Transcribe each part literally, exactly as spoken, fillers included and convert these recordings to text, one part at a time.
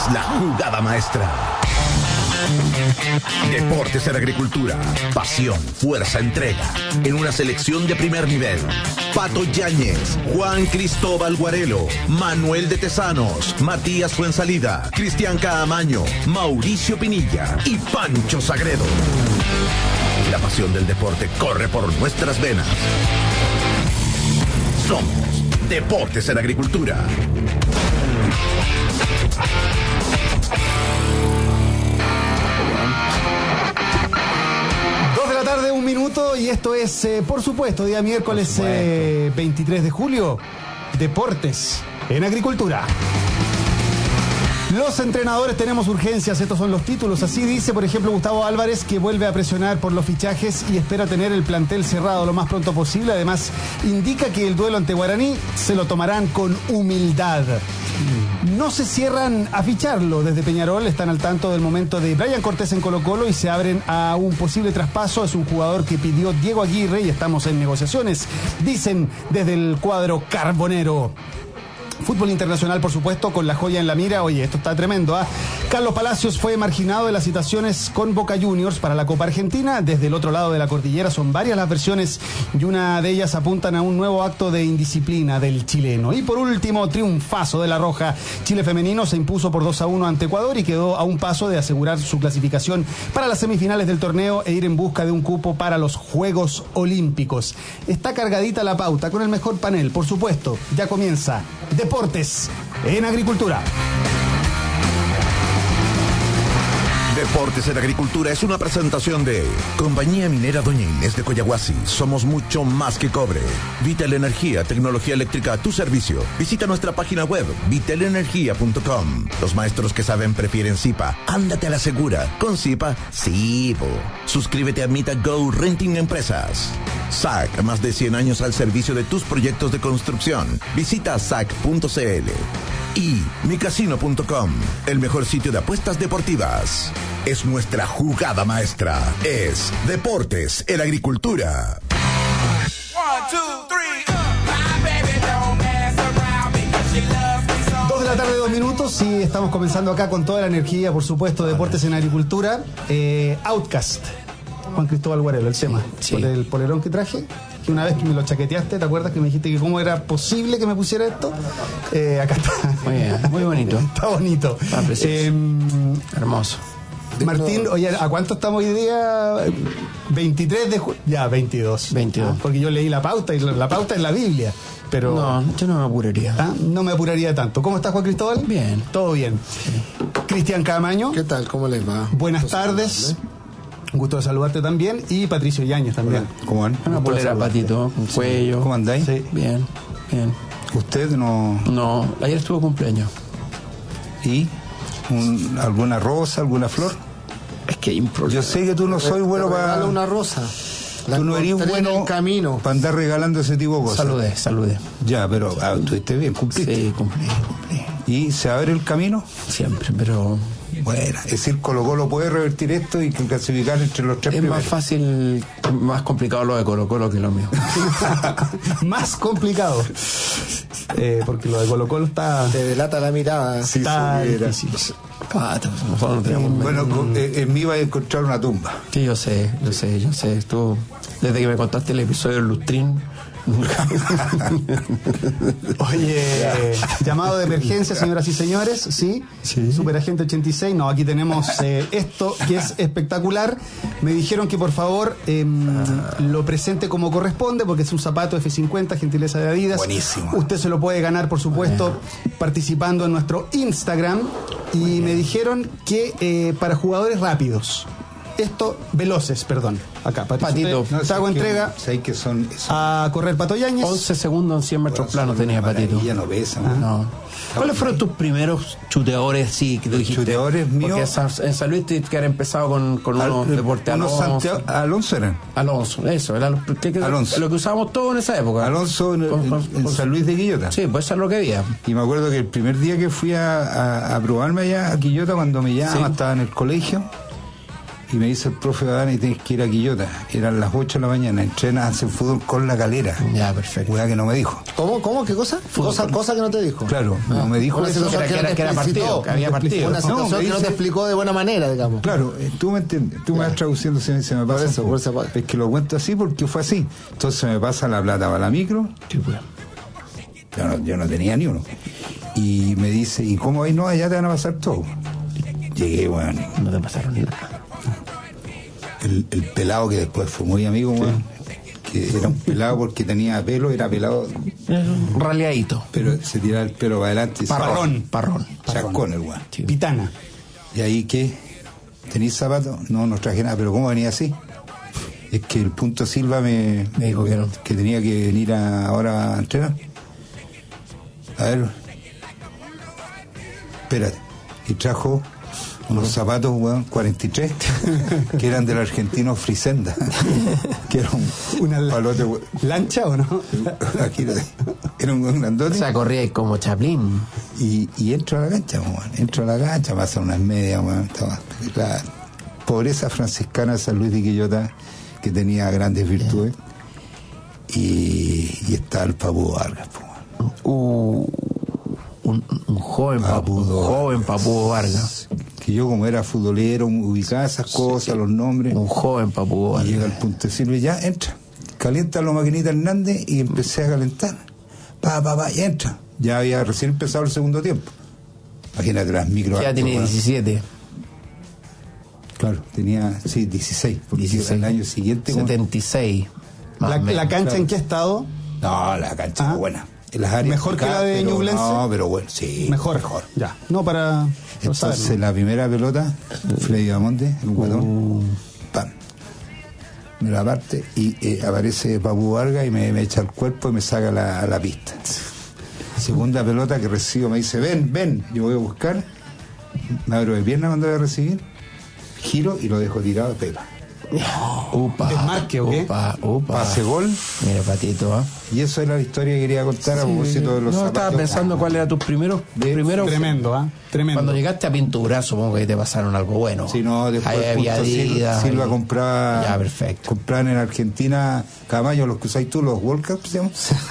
la jugada maestra. Deportes en Agricultura. Pasión, fuerza, entrega. En una selección de primer nivel. Pato Yáñez, Juan Cristóbal Guarelo, Manuel de Tesanos, Matías Fuensalida, Cristian Caamaño, Mauricio Pinilla y Pancho Sagredo. La pasión del deporte corre por nuestras venas. Somos Deportes en Agricultura. Tarde, un minuto, y esto es, eh, por supuesto, día miércoles eh, veintitrés de julio, Deportes en Agricultura. Los entrenadores tenemos urgencias, estos son los títulos. Así dice, por ejemplo, Gustavo Álvarez, que vuelve a presionar por los fichajes y espera tener el plantel cerrado lo más pronto posible. Además, indica que el duelo ante Guaraní se lo tomarán con humildad. No se cierran a ficharlo. Desde Peñarol están al tanto del momento de Brian Cortés en Colo-Colo y se abren a un posible traspaso. Es un jugador que pidió Diego Aguirre y estamos en negociaciones, dicen desde el cuadro carbonero. Fútbol internacional, por supuesto, con la joya en la mira. Oye, esto está tremendo, ¿ah? ¿eh? Carlos Palacios fue marginado de las citaciones con Boca Juniors para la Copa Argentina. Desde el otro lado de la cordillera son varias las versiones y una de ellas apuntan a un nuevo acto de indisciplina del chileno. Y por último, triunfazo de la Roja. Chile femenino se impuso por dos a uno ante Ecuador y quedó a un paso de asegurar su clasificación para las semifinales del torneo e ir en busca de un cupo para los Juegos Olímpicos. Está cargadita la pauta con el mejor panel, por supuesto. Ya comienza Deportes en Agricultura. Deportes en Agricultura es una presentación de Compañía Minera Doña Inés de Coyahuasi. Somos mucho más que cobre. Vital Energía, tecnología eléctrica a tu servicio. Visita nuestra página web, vital energía punto com. Los maestros que saben prefieren Zipa. Ándate a la segura. Con Zipa, sí, bo. Suscríbete a Mita Go Renting Empresas. S A C, más de cien años al servicio de tus proyectos de construcción. Visita sac punto cl. Y mi casino punto com, el mejor sitio de apuestas deportivas. Es nuestra jugada maestra. Es Deportes en Agricultura. Dos de la tarde, dos minutos, y estamos comenzando acá con toda la energía, por supuesto, Deportes en Agricultura. Eh, Outcast, Juan Cristóbal Guarelo, el tema, sí. Por el polerón que traje. Que una vez que me lo chaqueteaste, ¿te acuerdas que me dijiste que cómo era posible que me pusiera esto? Eh, acá está. Muy bien, muy bonito. Está bonito. Está precioso. Eh, Hermoso. Martín, oye, ¿a cuánto estamos hoy día? veintitrés de julio. Ya, veintidós. veintidós. Ah, porque yo leí la pauta y la, la pauta es la Biblia. Pero No, yo no me apuraría. ¿Ah? No me apuraría tanto. ¿Cómo estás, Juan Cristóbal? Bien. Todo bien. Sí. Cristian Caamaño. ¿Qué tal? ¿Cómo les va? Buenas tardes. Un gusto de saludarte también. Y Patricio Yáñez también. ¿Cómo van? Una polera patito, con cuello. ¿Cómo andáis? Sí. Bien, bien. ¿Usted no...? No, ayer estuvo cumpleaños. ¿Y? Un, ¿Alguna rosa, alguna flor? Es que hay un problema. Yo sé que tú no soy bueno para... Regala una rosa. La Tú no eres encontré en bueno el camino. para andar regalando ese tipo de cosas. Saludé, saludé. Ya, pero ah, estuviste bien, cumpliste. Sí, cumplí, cumplí. ¿Y se abre el camino? Siempre, pero... Bueno, es decir, Colo Colo puede revertir esto y clasificar entre los tres Es primeros. más fácil, más complicado lo de Colo Colo que lo mío. Más complicado. Eh, porque lo de Colo Colo está... Te delata la mirada. Sí, está supiera. difícil. Pato, nosotros no tenemos medio. Bueno, con- eh, en mí va a encontrar una tumba. Sí, yo sé, yo sé, yo sé. Estuvo, desde que me contaste el episodio del Lustrín, nunca. Oye, llamado de emergencia, señoras y señores, ¿sí? Sí. Superagente ochenta y seis, no, aquí tenemos eh, esto que es espectacular. Me dijeron que por favor eh, lo presente como corresponde, porque es un zapato F cincuenta, gentileza de Adidas. Buenísimo. Usted se lo puede ganar, por supuesto, participando en nuestro Instagram. Y me dijeron que eh, para jugadores rápidos, esto, veloces, perdón, acá, Patricio, Patito. te- te hago sé que- entrega sé que son... son a correr Pato Yáñez. once segundos en cien metros planos tenía Patito. Ya no pesa. No. ¿Cuáles fueron tus primeros chuteadores, sí, que tú Los dijiste? chuteadores míos- Porque en San, en San Luis te que haber empezado con, con unos Al- deportes unos Alonso. Santiago- Alonso eran. Alonso, eso, era lo, que- que- Alonso. lo que usábamos todos en esa época. Alonso en, Con- con- en- en con- San Luis de Quillota. Sí, pues eso es lo que había. Y me acuerdo que el primer día que fui a, a, a probarme allá a Quillota, cuando me llama, Sí. estaba en el colegio, y me dice el profe Badana y tienes que ir a Quillota. Eran las ocho de la mañana, entrenas, hacen fútbol con La Calera. Ya, perfecto. Hueá que no me dijo. ¿Cómo? ¿Cómo? ¿Qué cosa? Cosa, cosa que no te dijo. Claro, Ah, no me dijo una eso. situación Que era- no te que era explicitó. partido, que había partido. Una No, situación me que no dice- te explicó de buena manera, digamos. Claro, eh, tú me entiendes, tú me Ya. vas traduciendo, se, me- se me pasa. Por eso, un poco. por esa parte. Es que lo cuento así porque fue así. Entonces me pasa la plata para la micro, Sí, pues. yo no, yo no tenía ni uno. Y me dice, ¿y cómo hay? No, allá te van a pasar todo. Llegué, bueno, No te pasaron nada. el, el pelado que después fue muy amigo, bueno, que era un pelado porque tenía pelo, era pelado, Un raleadito. pero se tiraba el pelo para adelante y se- Parrón. Parrón. chascón el weón. Sí. Pitana. Y ahí, ¿qué? ¿Tenéis zapatos? No, no traje nada, pero ¿cómo venía así? Es que el punto Silva me, Me dijo que no. que tenía que venir a- ahora a entrenar. A ver. Espérate. Y trajo unos zapatos, weón, cuarenta y tres, que eran del argentino Frisenda. Que era un Una la- palote, weón. ¿Lancha o no? Aquí lo digo. Era un weón O grandote. sea, corría ahí como Chaplin. Y, y entro a la cancha, weón. Entro a la cancha, pasan unas medias, weón. Estaba la pobreza franciscana de San Luis de Quillota, que tenía grandes virtudes. Y, y está el Papu Vargas, po, weón. Uh, un, un joven Papu, papu, un joven Papu Vargas. Que yo, como era futbolero, ubicaba esas cosas, los nombres. Un joven Papu Y llega Vargas. el punto de Silva y ya entra. Calienta la maquinita Hernández y empecé a calentar. Pa, pa, pa, y entra. Ya había recién empezado el segundo tiempo. Imagínate las micro. Ya tiene weón. diecisiete. Claro, tenía, sí, dieciséis. Porque dieciséis. el año siguiente. como- setenta y seis. más La, o menos. la cancha claro. en qué estado? No, la cancha Ah. es buena. En las áreas ¿Mejor que la picadas, de pero- Ñublense? No, pero bueno, sí. Mejor. Mejor. Ya. No, para. no saber, Entonces, ¿no? la primera pelota, Freddy Bamonte, en un guatón, pam, me la parte y eh, aparece Papu Vargas y me, me echa el cuerpo y me saca la, a la pista. Segunda pelota que recibo, me dice, ven, ven, yo voy a buscar, me abro de pierna cuando voy a recibir, giro y lo dejo tirado de pepa. Upa. ¿Desmarque o qué? Upa, upa. Pase gol, Mira, patito, ¿ah? y eso era la historia que quería contar a propósito de los No, zapatos. estaba pensando cuál era tus primeros. Primero, Tremendo, ¿ah? Tremendo. cuando llegaste a Pintura, supongo que te pasaron algo bueno. Si no, después Ahí había punto Silva, Adidas, Silva ahí- compraba, Ya, perfecto. compraban en Argentina caballos, los que usáis tú, los World Cup, ¿se llama?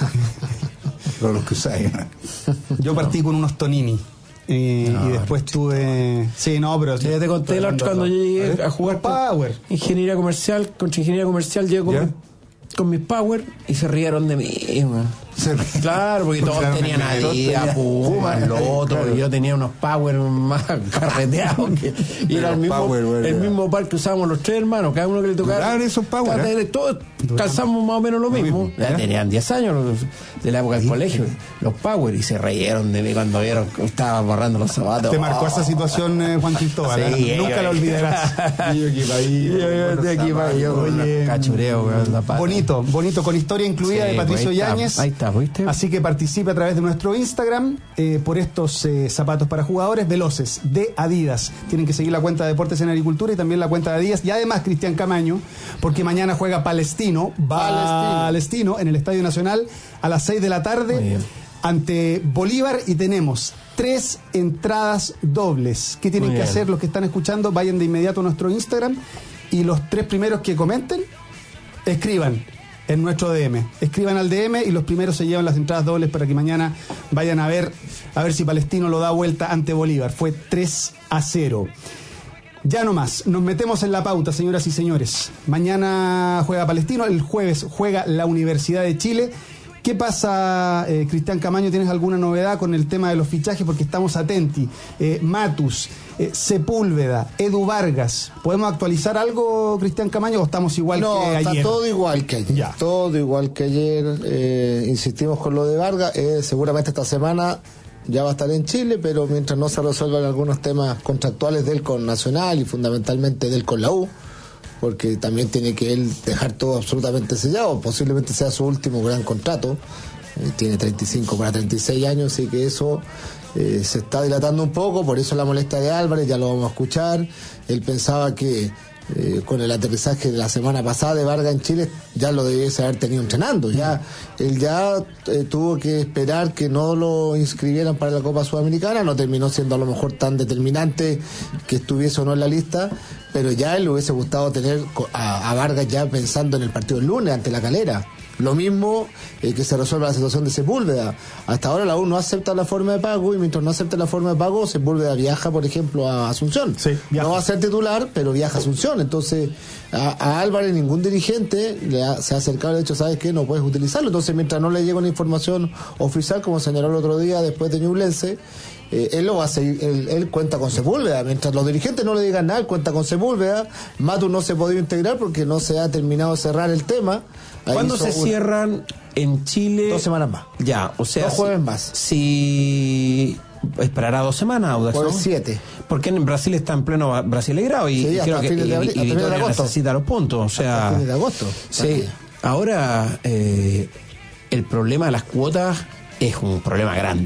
los, los que usáis, ¿no? Yo partí con unos Tonini. eh, No, y después tuve. Sí, no, pero. Ya te conté la otra cuando yo llegué a jugar con Power. ingeniería comercial, contra ingeniería comercial, llego con, ¿Ya? mi- con mis Power y se rieron de mí, man. Se ríe. Claro, porque todos Claro, tenían todos Adidas, tenían- Puma, Sí, Loto, claro. y yo tenía unos Power más carreteados que y era el Los mismo, Power, bueno, el ya. mismo par que usábamos los tres hermanos, cada uno que le tocaba. Duraban esos Power, Cada- ¿eh? Todos calzamos más o menos lo mismo. mismo, Ya ¿ya? tenían diez años los- de la época del colegio, los Power, y se reyeron de mí cuando vieron que estaba borrando los zapatos. Te marcó esa situación, eh, Juan Cristóbal. Sí, ¿eh? Nunca yo- la olvidarás. Yo aquí para ahí, Yo, yo, de aquí para allá, con Oye, los cachureo, weón, la pata. Bonito, bonito, con historia incluida Sí, de Patricio pues ahí está, Yáñez. ahí está, ¿viste? Así que participe a través de nuestro Instagram eh, por estos eh, zapatos para jugadores veloces de Adidas. Tienen que seguir la cuenta de Deportes en Agricultura y también la cuenta de Adidas. Y además Cristian Camaño, porque mañana juega Palestino, Palestino en el Estadio Nacional a las seis de la Muy tarde bien. ante Bolívar y tenemos tres entradas dobles. ¿Qué tienen Muy que bien. hacer los que están escuchando? Vayan de inmediato a nuestro Instagram y los tres primeros que comenten, escriban en nuestro D M. Escriban al D M y los primeros se llevan las entradas dobles para que mañana vayan a ver a ver si Palestino lo da vuelta ante Bolívar. Fue tres a cero. Ya no más, nos metemos en la pauta, señoras y señores. Mañana juega Palestino, el jueves juega la Universidad de Chile. ¿Qué pasa, eh, Cristian Camaño? ¿Tienes alguna novedad con el tema de los fichajes? Porque estamos atentos. Eh, Matus, eh, Sepúlveda, Edu Vargas. ¿Podemos actualizar algo, Cristian Camaño, o estamos igual No, que está ayer? todo igual que ayer. Ya. Todo igual que ayer. Eh, insistimos con lo de Vargas. Eh, seguramente esta semana ya va a estar en Chile, pero mientras no se resuelvan algunos temas contractuales de él con Nacional y fundamentalmente de él con la U, porque también tiene que él dejar todo absolutamente sellado, posiblemente sea su último gran contrato, eh, tiene treinta y cinco para treinta y seis años, así que eso eh, se está dilatando un poco, por eso la molestia de Álvarez, ya lo vamos a escuchar. Él pensaba que eh, con el aterrizaje de la semana pasada de Vargas en Chile, ya lo debiese haber tenido entrenando. Ya él ya eh, tuvo que esperar que no lo inscribieran para la Copa Sudamericana, no terminó siendo a lo mejor tan determinante que estuviese o no en la lista, pero ya él le hubiese gustado tener a, a Vargas ya pensando en el partido del lunes ante La Calera. Lo mismo eh, que se resuelva la situación de Sepúlveda. Hasta ahora la U no acepta la forma de pago, y mientras no acepte la forma de pago, Sepúlveda viaja, por ejemplo, a Asunción. Sí, no va a ser titular, pero viaja a Asunción. Entonces, a, a Álvarez ningún dirigente le ha, se ha acercado y le ha dicho, ¿sabes qué? No puedes utilizarlo. Entonces, mientras no le llegue una información oficial, como señaló el otro día después de Ñublense, Eh, él lo va a seguir, él, él cuenta con Sepúlveda. Mientras los dirigentes no le digan nada, él cuenta con Sepúlveda. Matus no se ha podido integrar porque no se ha terminado de cerrar el tema. Ahí ¿Cuándo se un... cierran en Chile? Dos semanas más. Ya, o sea... Dos jueves si, más. Si... Esperará dos semanas, Audax, Por ¿no? siete. Porque en Brasil está en pleno brasileirado y, Sí, y creo hasta que fines de y- abril- y hasta fines de Vitória agosto. necesita los puntos. O sea, Hasta fines de agosto. sí. Ahora, eh, el problema de las cuotas es un problema grande.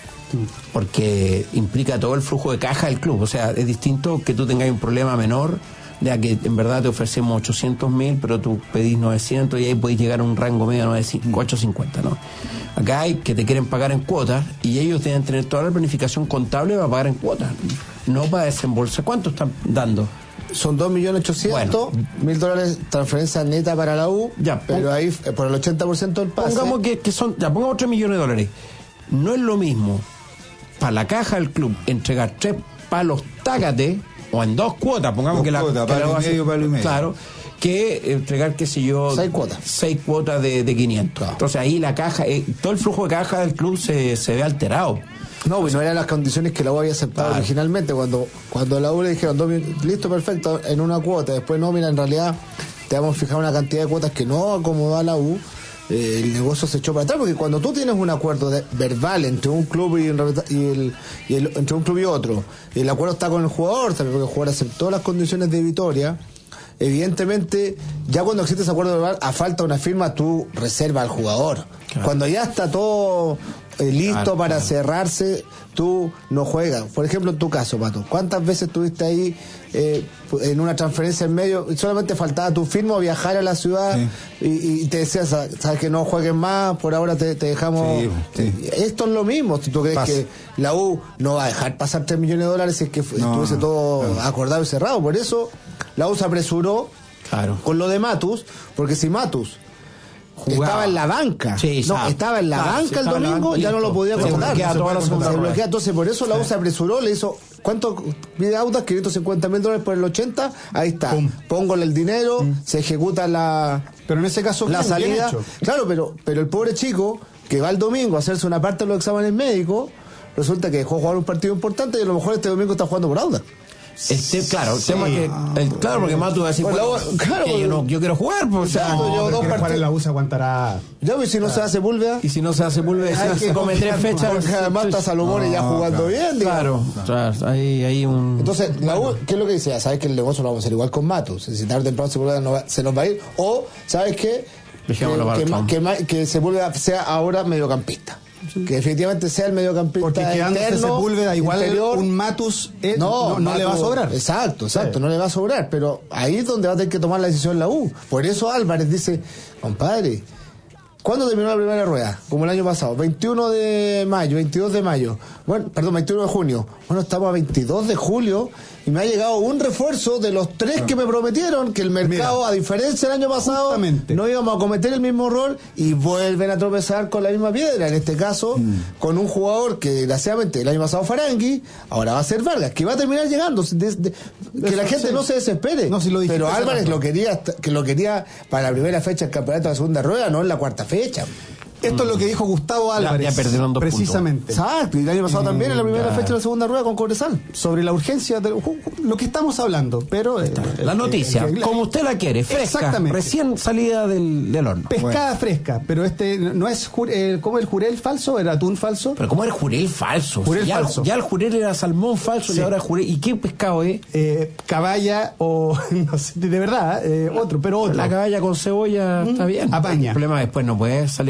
Porque implica todo el flujo de caja del club. O sea, es distinto que tú tengas un problema menor, de a que en verdad te ofrecemos ochocientos mil, pero tú pedís novecientos y ahí podés llegar a un rango medio de ochocientos cincuenta, ¿no? Acá hay que te quieren pagar en cuotas y ellos deben tener toda la planificación contable para pagar en cuotas, no para desembolsar. ¿Cuánto están dando? Son dos millones ochocientos mil dólares transferencia neta para la U, Ya, pero ahí eh, por el ochenta por ciento del pase. Pongamos que, que son, ya pongamos tres millones de dólares. No es lo mismo para la caja del club entregar tres palos tácate o en dos cuotas, pongamos Dos que la cuotas, que la palo y base- medio, palo y medio. claro, que entregar, qué sé yo, Seis cuotas. seis cuotas de, de quinientos. Claro. Entonces ahí la caja, eh, todo el flujo de caja del club se, se ve alterado. No, pues no eran las condiciones que la U había aceptado Claro. originalmente. Cuando cuando la U le dijeron, dos mil- listo, perfecto, en una cuota. Después, no, mira, en realidad te vamos a fijar una cantidad de cuotas que no acomodó a la U. Eh, el negocio se echó para atrás, porque cuando tú tienes un acuerdo de- verbal entre un club y, en- y el, y el- entre un club y otro, y el acuerdo está con el jugador, también porque el jugador aceptó las condiciones de Vitoria, evidentemente, ya cuando existe ese acuerdo verbal, a falta de una firma, tú reservas al jugador. Claro. Cuando ya está todo eh, listo Claro, para claro. cerrarse, tú no juegas. Por ejemplo, en tu caso, Pato, ¿cuántas veces estuviste ahí eh, en una transferencia en medio y solamente faltaba tu firma o viajar a la ciudad Sí. y, y te decías, sabes que no juegues más, por ahora te, te dejamos... Sí, sí. Esto es lo mismo. ¿Tú crees Pasa. que la U no va a dejar pasar tres millones de dólares si es que fu- No, estuviese todo no. acordado y cerrado? Por eso la U se apresuró Claro. con lo de Matus, porque si Matus Jugaba. estaba en la banca, Sí, no, sabe. estaba en la Claro, banca si el estaba en la domingo, banca, ya no listo. lo podía Se contar. bloquea Se toda la puede segunda contar. rueda. Bloquea. Entonces, por eso la U se apresuró, le hizo, ¿cuánto pide Audax? quinientos cincuenta mil dólares por el ochenta, ahí está. Pum. Póngole el dinero, se ejecuta la, Pero en ese caso, la bien, bien salida. hecho. Claro, pero, pero el pobre chico que va el domingo a hacerse una parte de los exámenes médicos, resulta que dejó jugar un partido importante y a lo mejor este domingo está jugando por Audax. Este, claro, el tema que, el, claro, porque Matu va a decir, Pues la bueno, U- claro, que yo, no, yo quiero jugar, pues, o sea, Exacto, yo- No, dos pero quiere jugar partidos. en la U se aguantará. Ya, pues si no se hace Sepúlveda, y si no se hace vuelve hay que se come tres confiar, fechas. porque además está Salomón ya No, jugando claro. bien, digamos. Claro, claro, hay, hay un... Entonces, la U, ¿qué es lo que dice? Ya sabes que el negocio lo vamos a hacer igual con Matus. Si tarde o temprano Sepúlveda no va- se nos va a ir. O, ¿sabes qué? Dejémoslo que, para que, el ma- campo. que, ma- que Sepúlveda sea ahora mediocampista. Que efectivamente sea el mediocampista Porque quedándose interno, Sepúlveda, igual interior. un Matus eh, no, no, le va a Matus- sobrar. Exacto, exacto, Sí. no le va a sobrar. Pero ahí es donde va a tener que tomar la decisión la U. Por eso Álvarez dice, compadre, ¿cuándo terminó la primera rueda? Como el año pasado, veintiuno de mayo, veintidós de mayo. Bueno, perdón, veintiuno de junio. Bueno, estamos a veintidós de julio y me ha llegado un refuerzo de los tres que me prometieron, que el mercado, Mira, a diferencia del año pasado, justamente. no íbamos a cometer el mismo error y vuelven a tropezar con la misma piedra. En este caso, con un jugador que desgraciadamente el año pasado fue Arangui, ahora va a ser Vargas, que va a terminar llegando. de- de- que la Eso, gente sí. no se desespere. No, si lo dijiste Pero hace Álvarez rato. lo quería, hasta- que lo quería para la primera fecha del campeonato de la segunda rueda, no en la cuarta fecha. Esto es lo que dijo Gustavo Álvarez. ya perdieron dos precisamente. Exacto, y el año pasado Eh, también en la primera ya. fecha de la segunda rueda con Cobresal. Sobre la urgencia de lo que estamos hablando, pero eh, La eh, noticia, eh, como usted la quiere, fresca, Exactamente. recién salida del, del horno. pescada fresca, pero este no es jur- eh, ¿cómo el jurel falso? ¿Era atún falso? Pero ¿cómo era el jurel falso? Jurel ya, falso. ya el jurel era salmón falso Sí. y ahora jurel. ¿Y qué pescado es? Eh, caballa o no sé, de verdad, eh, otro, pero otro. La caballa con cebolla está bien. apaña. El problema es después no puede salir ir a por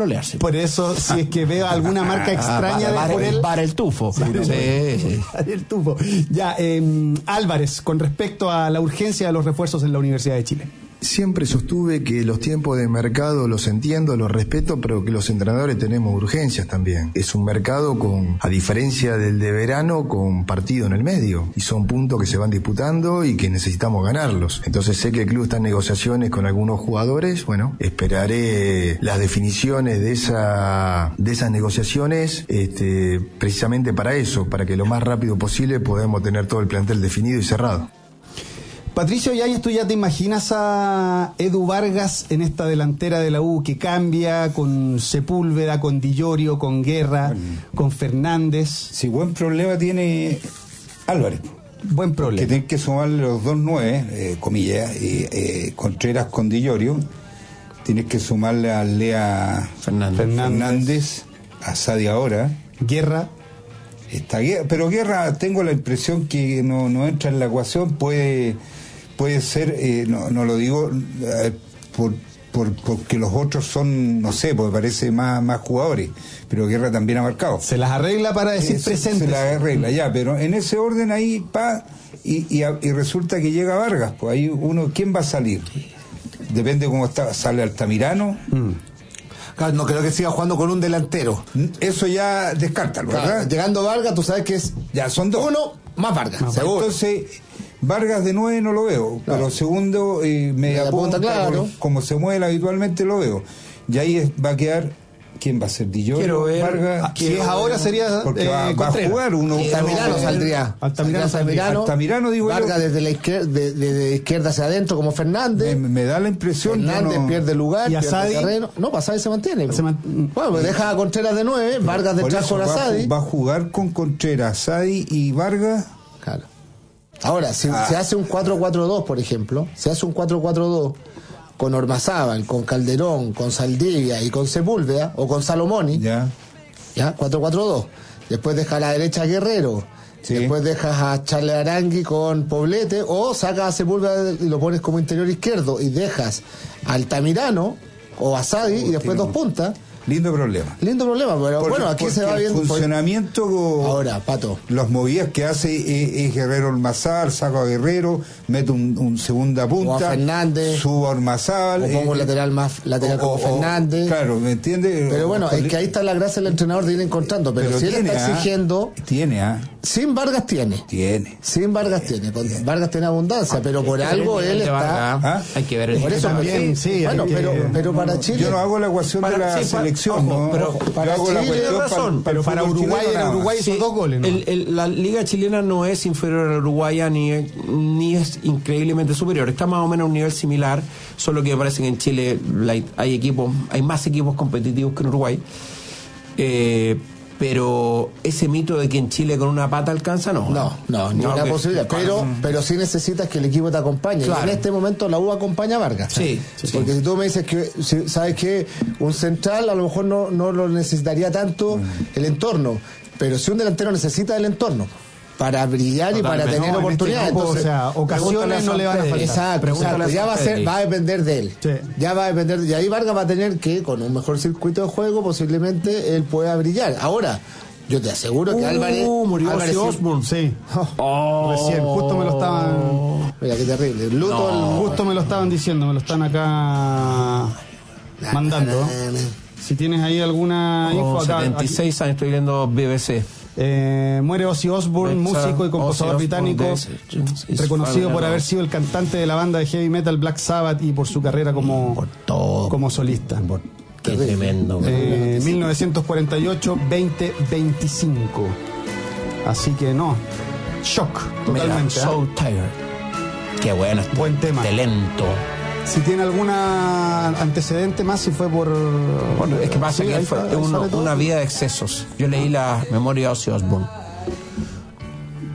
pololearse. Por eso, si es que veo alguna marca extraña para, de para, Jurel... para el tufo. Sí, sí. El tufo. Ya, eh, Álvarez, con respecto a la urgencia de los refuerzos en la Universidad de Chile. Siempre sostuve que los tiempos de mercado los entiendo, los respeto, pero que los entrenadores tenemos urgencias también. Es un mercado con, a diferencia del de verano, con partido en el medio. Y son puntos que se van disputando y que necesitamos ganarlos. Entonces sé que el club está en negociaciones con algunos jugadores. Bueno, esperaré las definiciones de esa de esas negociaciones este, precisamente para eso, para que lo más rápido posible podamos tener todo el plantel definido y cerrado. Patricio Yáñez, ¿tú ya te imaginas a Edu Vargas en esta delantera de la U que cambia con Sepúlveda, con Di Llorio, con Guerra, bueno, con Fernández? Si buen problema tiene Álvarez. Buen problema. Que tiene que sumarle los dos nueve, eh, comillas, y, eh, Contreras con Di Llorio. Tienes que sumarle a Lea Fernández, Fernández, Fernández a Sadi ahora. Guerra. Está, pero Guerra, tengo la impresión que no, no entra en la ecuación, puede puede ser, eh, no, no lo digo eh, por, por porque los otros son, no sé, porque parece más, más jugadores, pero Guerra también ha marcado. Se las arregla para decir eh, presentes. Se, se las arregla, ya, pero en ese orden ahí, pa, y, y, y resulta que llega Vargas, pues ahí uno, ¿quién va a salir? Depende cómo está, sale Altamirano. Mm. Claro, no creo que siga jugando con un delantero. Eso ya descártalo, claro, ¿verdad? Llegando Vargas, tú sabes que es... Ya, son dos. Uno más Vargas, no, seguro. Entonces, Vargas de nueve no lo veo, claro. Pero segundo, eh, media punta, claro. Como se mueve habitualmente lo veo. Y ahí es, va a quedar... ¿Quién va a ser? Di Llorio, Vargas. Si es ahora sería porque eh, va, va a jugar uno. Altamirano saldría. Altamirano, Altamirano, Altamirano digo Vargas yo. desde la izquierda, de, de, de izquierda hacia adentro como Fernández. Me, me da la impresión. Fernández no... pierde lugar, ¿Y pierde Asadi? terreno. No, Asadi se mantiene. Se man... Bueno, pues deja a Contreras de nueve, Vargas detrás con Asadi. Va a jugar con Contreras, Asadi y Vargas. Claro. Ahora, si ah. se hace un cuatro cuatro dos, por ejemplo, se hace un cuatro cuatro dos con Ormazábal, con Calderón, con Saldivia y con Sepúlveda, o con Salomoni, ya, ya, cuatro cuatro dos. Después deja a la derecha a Guerrero, sí. Después dejas a Charles Arangui con Poblete, o sacas a Sepúlveda y lo pones como interior izquierdo, y dejas a Altamirano o a Sadi, oh, y después dos puntas. Lindo problema. Lindo problema, pero porque, bueno, aquí se va viendo. El funcionamiento. Fue... Ahora, Pato. Los movidas que hace es, es Guerrero Ormazábal, saco a Guerrero, mete un, un segunda punta. O a Fernández. Subo a Ormazábal. O pongo eh, lateral más lateral o, como Fernández. O, claro, ¿me entiendes? Pero bueno, es que ahí está la gracia del entrenador de ir encontrando. Pero, pero si él está exigiendo. ¿ah? Tiene, ¿ah? Sin Vargas tiene. Tiene. Sin Vargas tiene. Con Vargas tiene abundancia, pero por algo él está. ¿Ah? Hay que ver el por eso también, sí. Bueno, que... pero, pero para Chile. Yo no hago la ecuación para, de la sí, selección, para, ¿no? Pero para hago Chile, la cuestión razón, para, pero para Uruguay era Uruguay hizo sí, dos goles, ¿no? el, el, la liga chilena no es inferior a la uruguaya ni, ni es increíblemente superior, está más o menos a un nivel similar, solo que me parece que en Chile la, hay equipos, hay más equipos competitivos que en Uruguay, eh, pero ese mito de que en Chile con una pata alcanza, no. No, no, ni no, una posibilidad. Pero, pero sí necesitas que el equipo te acompañe. Claro. Y en este momento la U acompaña a Vargas. Sí, sí. Porque sí. si tú me dices que, si, ¿sabes qué? Un central a lo mejor no, no lo necesitaría tanto mm. el entorno. Pero si un delantero necesita el entorno para brillar Totalmente. y para tener no, oportunidades. Este grupo, entonces, o sea, ocasiones no le van a faltar. Exacto, exacto. Ya va a ser, va a depender de él. Sí. Ya va a depender, y ahí Vargas va a tener que, con un mejor circuito de juego, posiblemente él pueda brillar. Ahora, yo te aseguro que uh, Álvarez. Murió Álvarez Osborne, sí. Oh, recién, justo me lo estaban. Mira qué terrible. El luto, no. el... Justo me lo estaban diciendo, me lo están acá mandando. Si tienes ahí alguna oh, info acá. setenta y seis años, estoy viendo B B C. Eh, muere Ozzy Osbourne, músico y compositor británico, reconocido por haber sido el cantante de la banda de heavy metal Black Sabbath y por su carrera como, por todo, como solista. Por, qué tremendo. Eh, mil novecientos cuarenta y ocho, veinte veinticinco. Así que no, shock totalmente. Mira, So ¿eh? Tired. Qué bueno, este, buen tema. De lento. Si tiene alguna antecedente más, si fue por... Bueno, es que pasa sí, que fue uno, una vida de excesos. Yo leí la memoria de Ozzy Osbourne.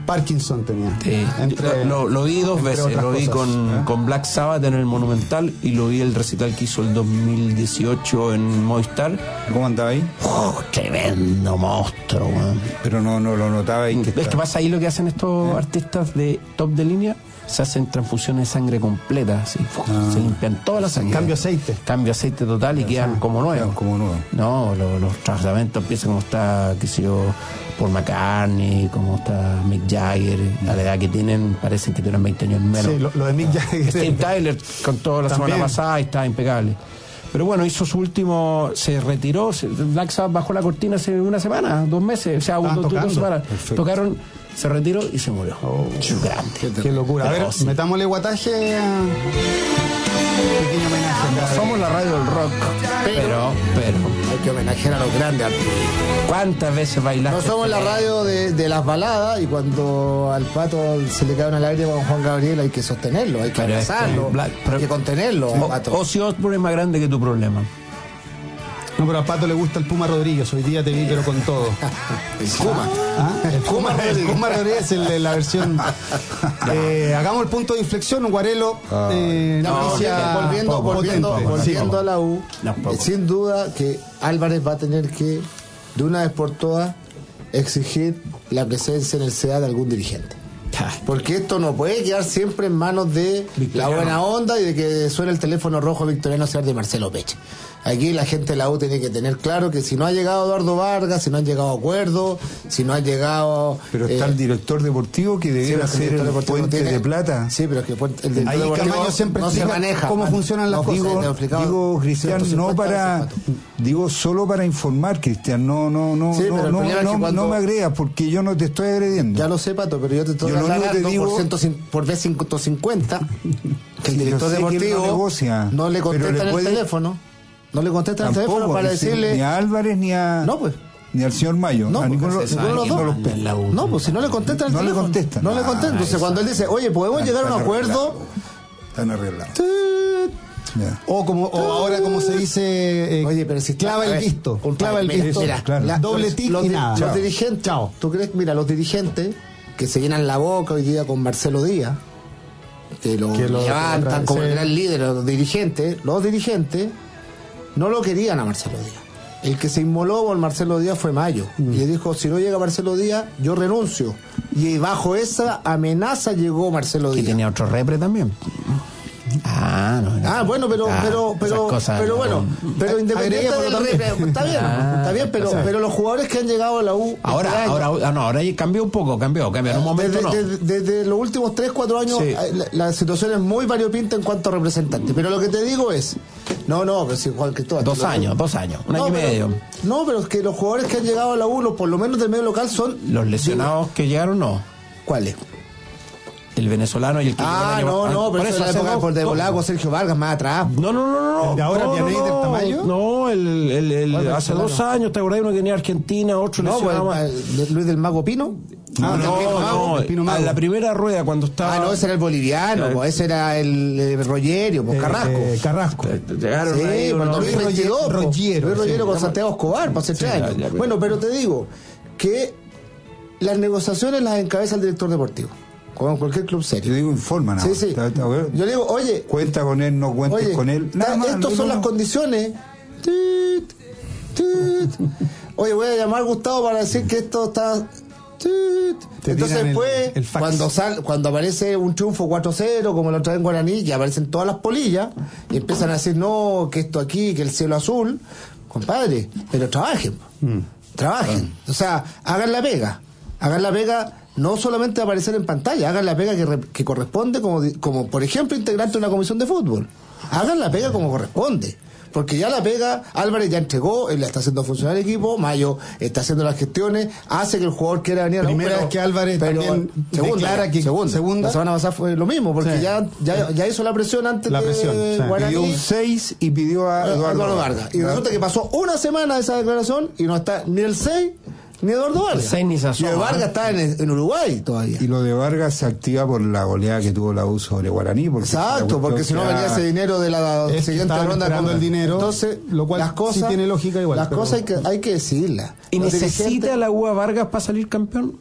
Parkinson tenía. Sí. Entre- lo, lo vi dos entre veces, otras lo vi cosas. con, con Black Sabbath en el Monumental y lo vi el recital que hizo el dos mil dieciocho en Movistar. ¿Cómo andaba ahí? Oh, tremendo monstruo, man. Pero no, no lo notaba ahí. Que ¿Ves está- qué pasa ahí lo que hacen estos artistas de top de línea? Se hacen transfusiones de sangre completa, así, Ah. se limpian toda la sangre. Cambio aceite. Cambio aceite total y quedan como nuevos. Quedan como nuevos. No, lo- los tratamientos empiezan como está, qué sé yo, Paul McCartney, como está Mick Jagger, a la edad que tienen, parecen que tienen veinte años menos. Sí, lo, lo de Mick Jagger. Steve Tyler con toda la También. semana pasada y está impecable. Pero bueno, hizo su último, se retiró, se- Black Sabbath bajó la cortina hace una semana, dos meses, o sea, Estaban dos, dos tocando. semanas. Perfecto. Tocaron, se retiró y se murió. Grande. Qué locura. A ver, Pero sí. metámosle guataje a... Pequeño homenaje. acá. Somos la radio del rock, pero, pero, Hay que homenajear a los grandes artistas. ¿cuántas veces bailaste? No somos la radio de, de las baladas y cuando al pato se le cae una lágrima con Juan Gabriel hay que sostenerlo, hay que Pero es que abrazarlo, Black- pero- hay que contenerlo. al pato. O, Ozzy Osbourne es más grande que tu problema. No, pero a Pato le gusta el Puma Rodríguez. Hoy día te vi, pero con todo. El Kuma. ¿Ah? El Puma, el Puma Rodríguez es el- la versión. Eh, hagamos el punto de inflexión, Guarelo. Eh, No, noticia volviendo, volviendo, potente. volviendo a la U, No, poco. eh, sin duda que Álvarez va a tener que, de una vez por todas, exigir la presencia en el C A de algún dirigente. Porque esto no puede quedar siempre en manos de Victoriano. la buena onda y de que suene el teléfono rojo victoriano ser de Marcelo Peche. Aquí la gente de la U tiene que tener claro que si no ha llegado Eduardo Vargas, si no han llegado acuerdos, si no ha llegado... Pero está eh, el director deportivo que sí, debiera pero es que ser director el deportivo puente tiene- de plata. Sí, pero es que el puente- el director Ahí deportivo Camaño siempre no se explica maneja. cómo funcionan las No, cosas. digo, Digo, te he explicado digo, Cristian, ciento no cincuenta para, veces, Pato. digo solo para informar, Cristian, no, no, no, Sí, pero no, el no, problema es que no, cuando- no me agredas porque yo no te estoy agrediendo. Ya lo sé, Pato, pero yo te estoy Yo lo único que hablando digo- por, ciento cin- por vez ciento cincuenta que el Sí, director yo sé que él deportivo no negocia, no le pero le contesta en puede- el teléfono. No le contesta en el Tampoco, teléfono para ni si- decirle... ni a Álvarez ni a No, pues. ni al señor Mayo. No, a pues, ninguno, ninguno de los ninguno dos. de los en la U. No, pues si no le contesta el No le teléfono. contesta. No le contesta. Ah, Entonces esa. cuando él dice, oye, podemos llegar a un Están acuerdo... arreglados. Están arreglados. Tut. Ya. O como o ahora como se dice, eh, Oye, pero si clava a el ver, visto, compadre, clava el mira, visto, mira, claro. la- doble los- tic los, y di- nada. Los dirigentes, Chao. ¿tú crees? Mira, los dirigentes que se llenan la boca hoy día con Marcelo Díaz, que lo Que lo- levantan como sí. el gran líder, los dirigentes, los dirigentes no lo querían a Marcelo Díaz. El que se inmoló por Marcelo Díaz fue Mayo. Mm. Y le dijo, si no llega Marcelo Díaz, yo renuncio. Y bajo esa amenaza llegó Marcelo Que Díaz. tenía otro repre también. Ah, no. no. Ah, bueno, pero, Ah, pero, pero, esas cosas, pero no. bueno, pero independiente Agreguémoslo del también. repre- está bien, Ah, está bien, pero, pero los jugadores que han llegado a la U Ahora, este año, ahora, ah, no, ahora ya cambió un poco, cambió, cambió. En un momento desde, no. desde- desde los últimos tres cuatro años Sí. eh, la, la situación es muy variopinta en cuanto a representantes. Pero lo que te digo es, no, no, pero si Juan Cristóbal, Dos te lo- años, dos años, un no, año y pero- medio. No, pero es que los jugadores que han llegado a la U, los- por lo menos del medio local, son Los lesionados que llegaron, no. ¿cuáles? El venezolano y el que llegó Ah, el año- no, ah, no, pero por eso eso, es la hace época dos- por de dos- Volago, Sergio Vargas, más atrás. No, no, no, no. ¿El de ahora, no, Vianey no, del no. Tamayo? No, el, el, el- ¿Cuál hace venezolano? dos años, ¿te acordás? Uno que venía a Argentina, otro No, lesionado pues, más. el- el Luis del Mago Pino. No, Ah, no, el Pino Mago, no, el Pino a Mago. la primera rueda cuando estaba... Ah, no, ese era el boliviano, Claro. pues, ese era el, eh, Rogerio, pues, Eh, Carrasco. eh, Carrasco. Llegaron Sí, ahí, por el uno- dos mil veintidós, Luis po. Rogiero, Luis Rogiero sí. con Santiago Escobar, para hace tres ya, años. ya, pero- Bueno, pero te digo que las negociaciones las encabeza el director deportivo, con cualquier club Yo serio. digo informa nada Sí, más. sí. Está- está bueno. Yo le digo, oye, Cuenta con él, no cuentes oye, con él. Nada ta- más, estas no, son no, las no. condiciones. Tut, tut. Oye, voy a llamar a Gustavo para decir que esto está... Tut. Te Entonces tiran el- después, el fax. cuando sal, cuando aparece un triunfo cuatro cero, como la otra vez en Guaraní, que aparecen todas las polillas, y empiezan a decir, no, que esto aquí, que el cielo azul, compadre, pero trabajen, Mm. trabajen. O sea, hagan la pega, hagan la pega, no solamente aparecer en pantalla, hagan la pega que, re- que corresponde, como, di- como por ejemplo integrante de una comisión de fútbol. Hagan la pega como corresponde. Porque ya la pega, Álvarez ya entregó, él está haciendo funcionar el equipo, Mayo está haciendo las gestiones, hace que el jugador quiera venir a la U, Primera pero- vez que Álvarez también declara que- segunda, segunda. La semana pasada fue lo mismo, porque Sí. ya, ya, ya hizo la presión antes La de presión, sí. Guaraní. Pidió un seis y pidió a Eduardo, Eduardo Vargas. Y resulta que pasó una semana de esa declaración y no está ni el seis ni Eduardo Vargas. El seis ni se y asoma, el Vargas ¿eh? está en, en Uruguay todavía. Y lo de Vargas se activa por la goleada que tuvo la U sobre Guaraní. Porque la Exacto, cuestión porque si no que venía ha- ese dinero de la Es que siguiente estaban ronda. esperando con- el dinero, Entonces, lo cual las cosas, sí tiene lógica igual, Las pero- cosas hay que, hay que decirlas. ¿Y Los necesita dirigentes- la U a Vargas para salir campeón?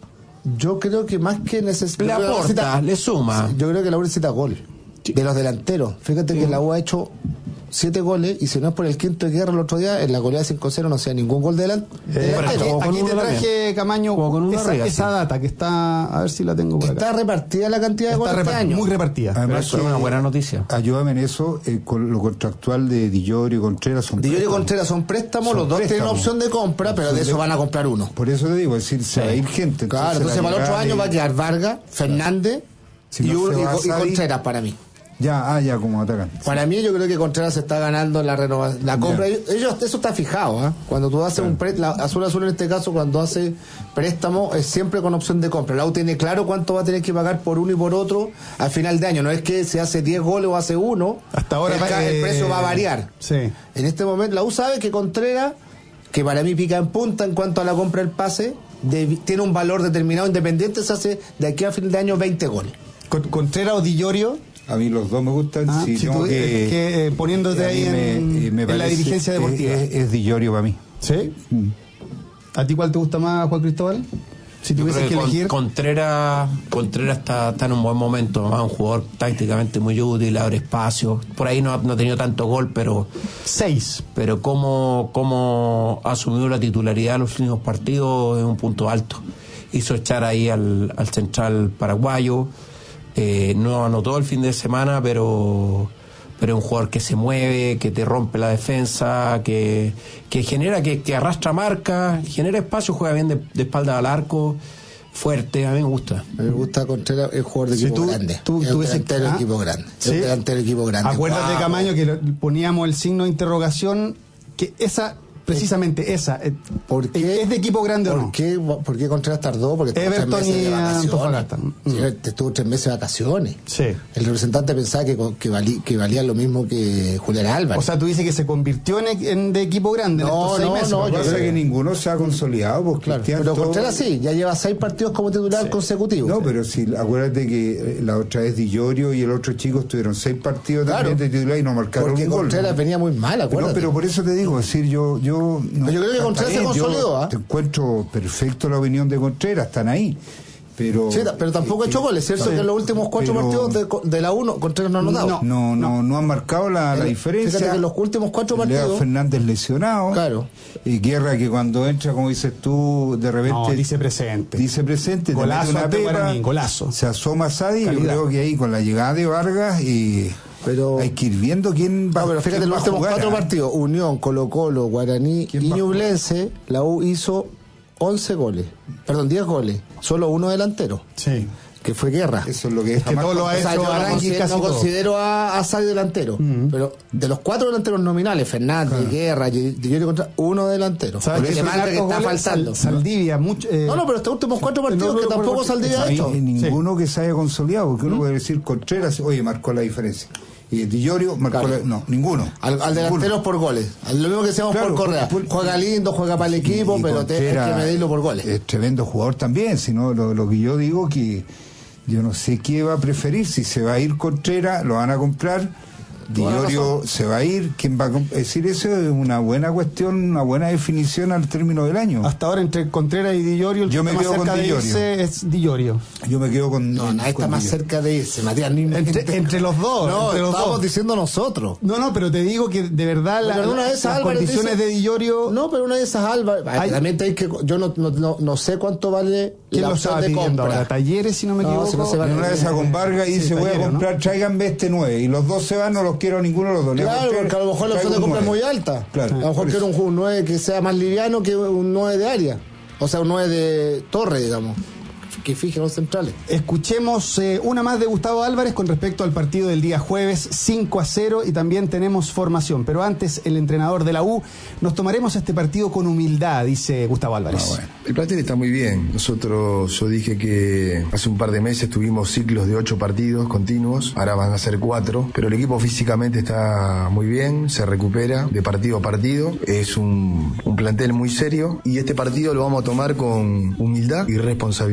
Yo creo que más que necesita... Le aporta, le suma. Yo creo que la U necesita gol. De los delanteros. Fíjate sí. que la U ha hecho siete goles y si no es por el quinto de Guerra el otro día, en la goleada cinco cero no hacía ningún gol de delantero. Eh, aquí aquí te traje, Camaño, con esa, arriba, esa sí. data que está, a ver si la tengo por está acá. repartida la cantidad de está goles este año. Muy repartida. Además, es una buena noticia. Ayúdame en eso, eh, con lo contractual de Di Llorio y Contreras son Di Llorio y Contreras son préstamos, son los dos préstamos. Tienen opción de compra, pero de eso van a comprar uno. Por eso te digo, es decir, se sí. va a ir gente. Claro, entonces para el otro año va a quedar Vargas, Fernández si y, no y, y Contreras para mí. Ya, ah, ya, como atacan. Para mí, yo creo que Contreras se está ganando la renovación, la compra. Yeah. Ellos, eso está fijado, ¿eh? Cuando tú haces claro. un préstamo, Azul Azul en este caso, cuando hace préstamo, es siempre con opción de compra. La U tiene claro cuánto va a tener que pagar por uno y por otro al final de año. No es que se hace diez goles o hace uno. Hasta ahora el, eh, el precio va a variar. Sí. En este momento, la U sabe que Contreras, que para mí pica en punta en cuanto a la compra del pase, de, tiene un valor determinado. Independiente se hace de aquí a fin de año veinte goles. Con, Contreras o Di Llorio. A mí los dos me gustan. Ah, si si no, tú, que, que, eh, poniéndote ahí en, me, me en la dirigencia deportiva. Es, es Di Llorio para mí. ¿Sí? Mm. ¿A ti cuál te gusta más, Juan Cristóbal? Si tuvieses que, que elegir. Contreras, Contreras está, está en un buen momento. Es un jugador tácticamente muy útil, abre espacio. Por ahí no, no ha tenido tanto gol, pero. Seis. Pero cómo, cómo ha asumido la titularidad en los últimos partidos es un punto alto. Hizo echar ahí al, al central paraguayo. Eh, no anotó el fin de semana, pero pero es un jugador que se mueve, que te rompe la defensa, que, que genera, que, que arrastra marca, genera espacio, juega bien de, de espalda al arco, fuerte, a mí me gusta. A mí me gusta Contreras, es jugador de equipo sí, tú, grande. Tú, es tú un delantero de ah, equipo grande. ¿sí? Es un delantero de equipo grande. Acuérdate, wow. Camaño, que poníamos el signo de interrogación, que esa... Precisamente esa. ¿Por qué, ¿Es de equipo grande ¿por o no? Qué, ¿Por qué Contreras tardó? Porque estuvo Everton tres meses de vacaciones. Mm. Sí, estuvo tres meses de vacaciones. Sí. El representante pensaba que, que, valí, que valía lo mismo que Julián Álvarez. O sea, tú dices que se convirtió en, en de equipo grande. No, en estos no, seis meses, no. Yo creo que ninguno se ha consolidado. Porque claro, pero todo... Contreras sí, ya lleva seis partidos como titular sí. consecutivos. No, sí. pero si acuérdate que la otra vez Di Llorio y el otro chico tuvieron seis partidos claro. también de titular y no marcaron porque un gol. Contreras ¿no? venía muy mal, acuérdate. No, pero por eso te digo, es decir, yo... yo, no, yo creo que Contreras se consolidó. ¿eh? Te encuentro perfecto la opinión de Contreras, están ahí. Pero, sí, pero tampoco ha hecho goles, ¿cierto? Sí, que en los últimos cuatro pero, partidos de, de la uno, Contreras no ha anotado. No, no, no, no han marcado la, la diferencia. Fíjate que en los últimos cuatro partidos. Leo Fernández lesionado. Claro. Y Guerra que cuando entra, como dices tú, de repente. No, dice presente. Dice presente, golazo, te mete una pepa, Guaraní, golazo. Se asoma Sadi. Yo creo que ahí con la llegada de Vargas y. Pero hay que ir viendo quién va, no, pero fíjate, los últimos cuatro partidos: Unión, Colo-Colo, Guaraní y Ñublense, la U hizo once goles, perdón, diez goles, solo uno delantero. Sí. Que fue Guerra. Eso es lo que es que todo lo ha hecho. O sea, yo no considero, casi no todo. considero a, a Sadi delantero, uh-huh. pero de los cuatro delanteros nominales, Fernández, claro. Guerra, Di Llorio contra uno delantero. ¿Sabes que marca que está faltando? Sal, Saldivia, mucho. Eh, no, no, pero estos últimos cuatro partidos no, no, que tampoco porque, Saldivia ha hecho. Ninguno sí. que se haya consolidado, porque uno ¿Mm? puede decir Contreras, oye, marcó la diferencia. Y Di Llorio marcó claro. la, no, ninguno. Al, al delantero por goles. Lo mismo que decíamos claro, por Correa. Por, por, juega lindo, juega para el equipo, pero te, hay que medirlo por goles. Es tremendo jugador también, sino lo, lo que yo digo que yo no sé qué va a preferir, si se va a ir Contreras, lo van a comprar. Di Llorio se va a ir, ¿quién va a comp- es decir, eso es una buena cuestión, una buena definición al término del año. Hasta ahora entre Contreras y Di Llorio, el yo que me está más quedo cerca con Di de Llorio. irse es Di Llorio. Yo me quedo con No, nadie está más Di cerca de irse, Matías. Ni, entre, entre, entre los dos. No, entre los estábamos dos. diciendo nosotros. No, no, pero te digo que de verdad la, una de las Álvarez condiciones dice, de Di Llorio. No, pero una de esas Álvarez. Hay, también hay que. Yo no, no, no, no sé cuánto vale ¿Quién la lo opción estaba de pidiendo compra. ahora? Talleres, si no me No, equivoco. si no se va en una de esas con Vargas y sí, dice voy Talleres, a comprar, ¿no? Tráiganme este nueve. Y los dos se van, no los quiero ninguno de los dos. Claro, porque a lo mejor la opción de compra es muy alta. Claro, a lo mejor quiero un, un nueve que sea más liviano que un nueve de área. O sea, un nueve de torre, digamos. Que fijen los centrales. Escuchemos eh, una más de Gustavo Álvarez con respecto al partido del día jueves, cinco a cero, y también tenemos formación. Pero antes, el entrenador de la U, nos tomaremos este partido con humildad, dice Gustavo Álvarez. Ah, bueno. El plantel está muy bien. Nosotros, yo dije que hace un par de meses tuvimos ciclos de ocho partidos continuos, ahora van a ser cuatro, pero el equipo físicamente está muy bien, se recupera de partido a partido, es un, un plantel muy serio y este partido lo vamos a tomar con humildad y responsabilidad. Y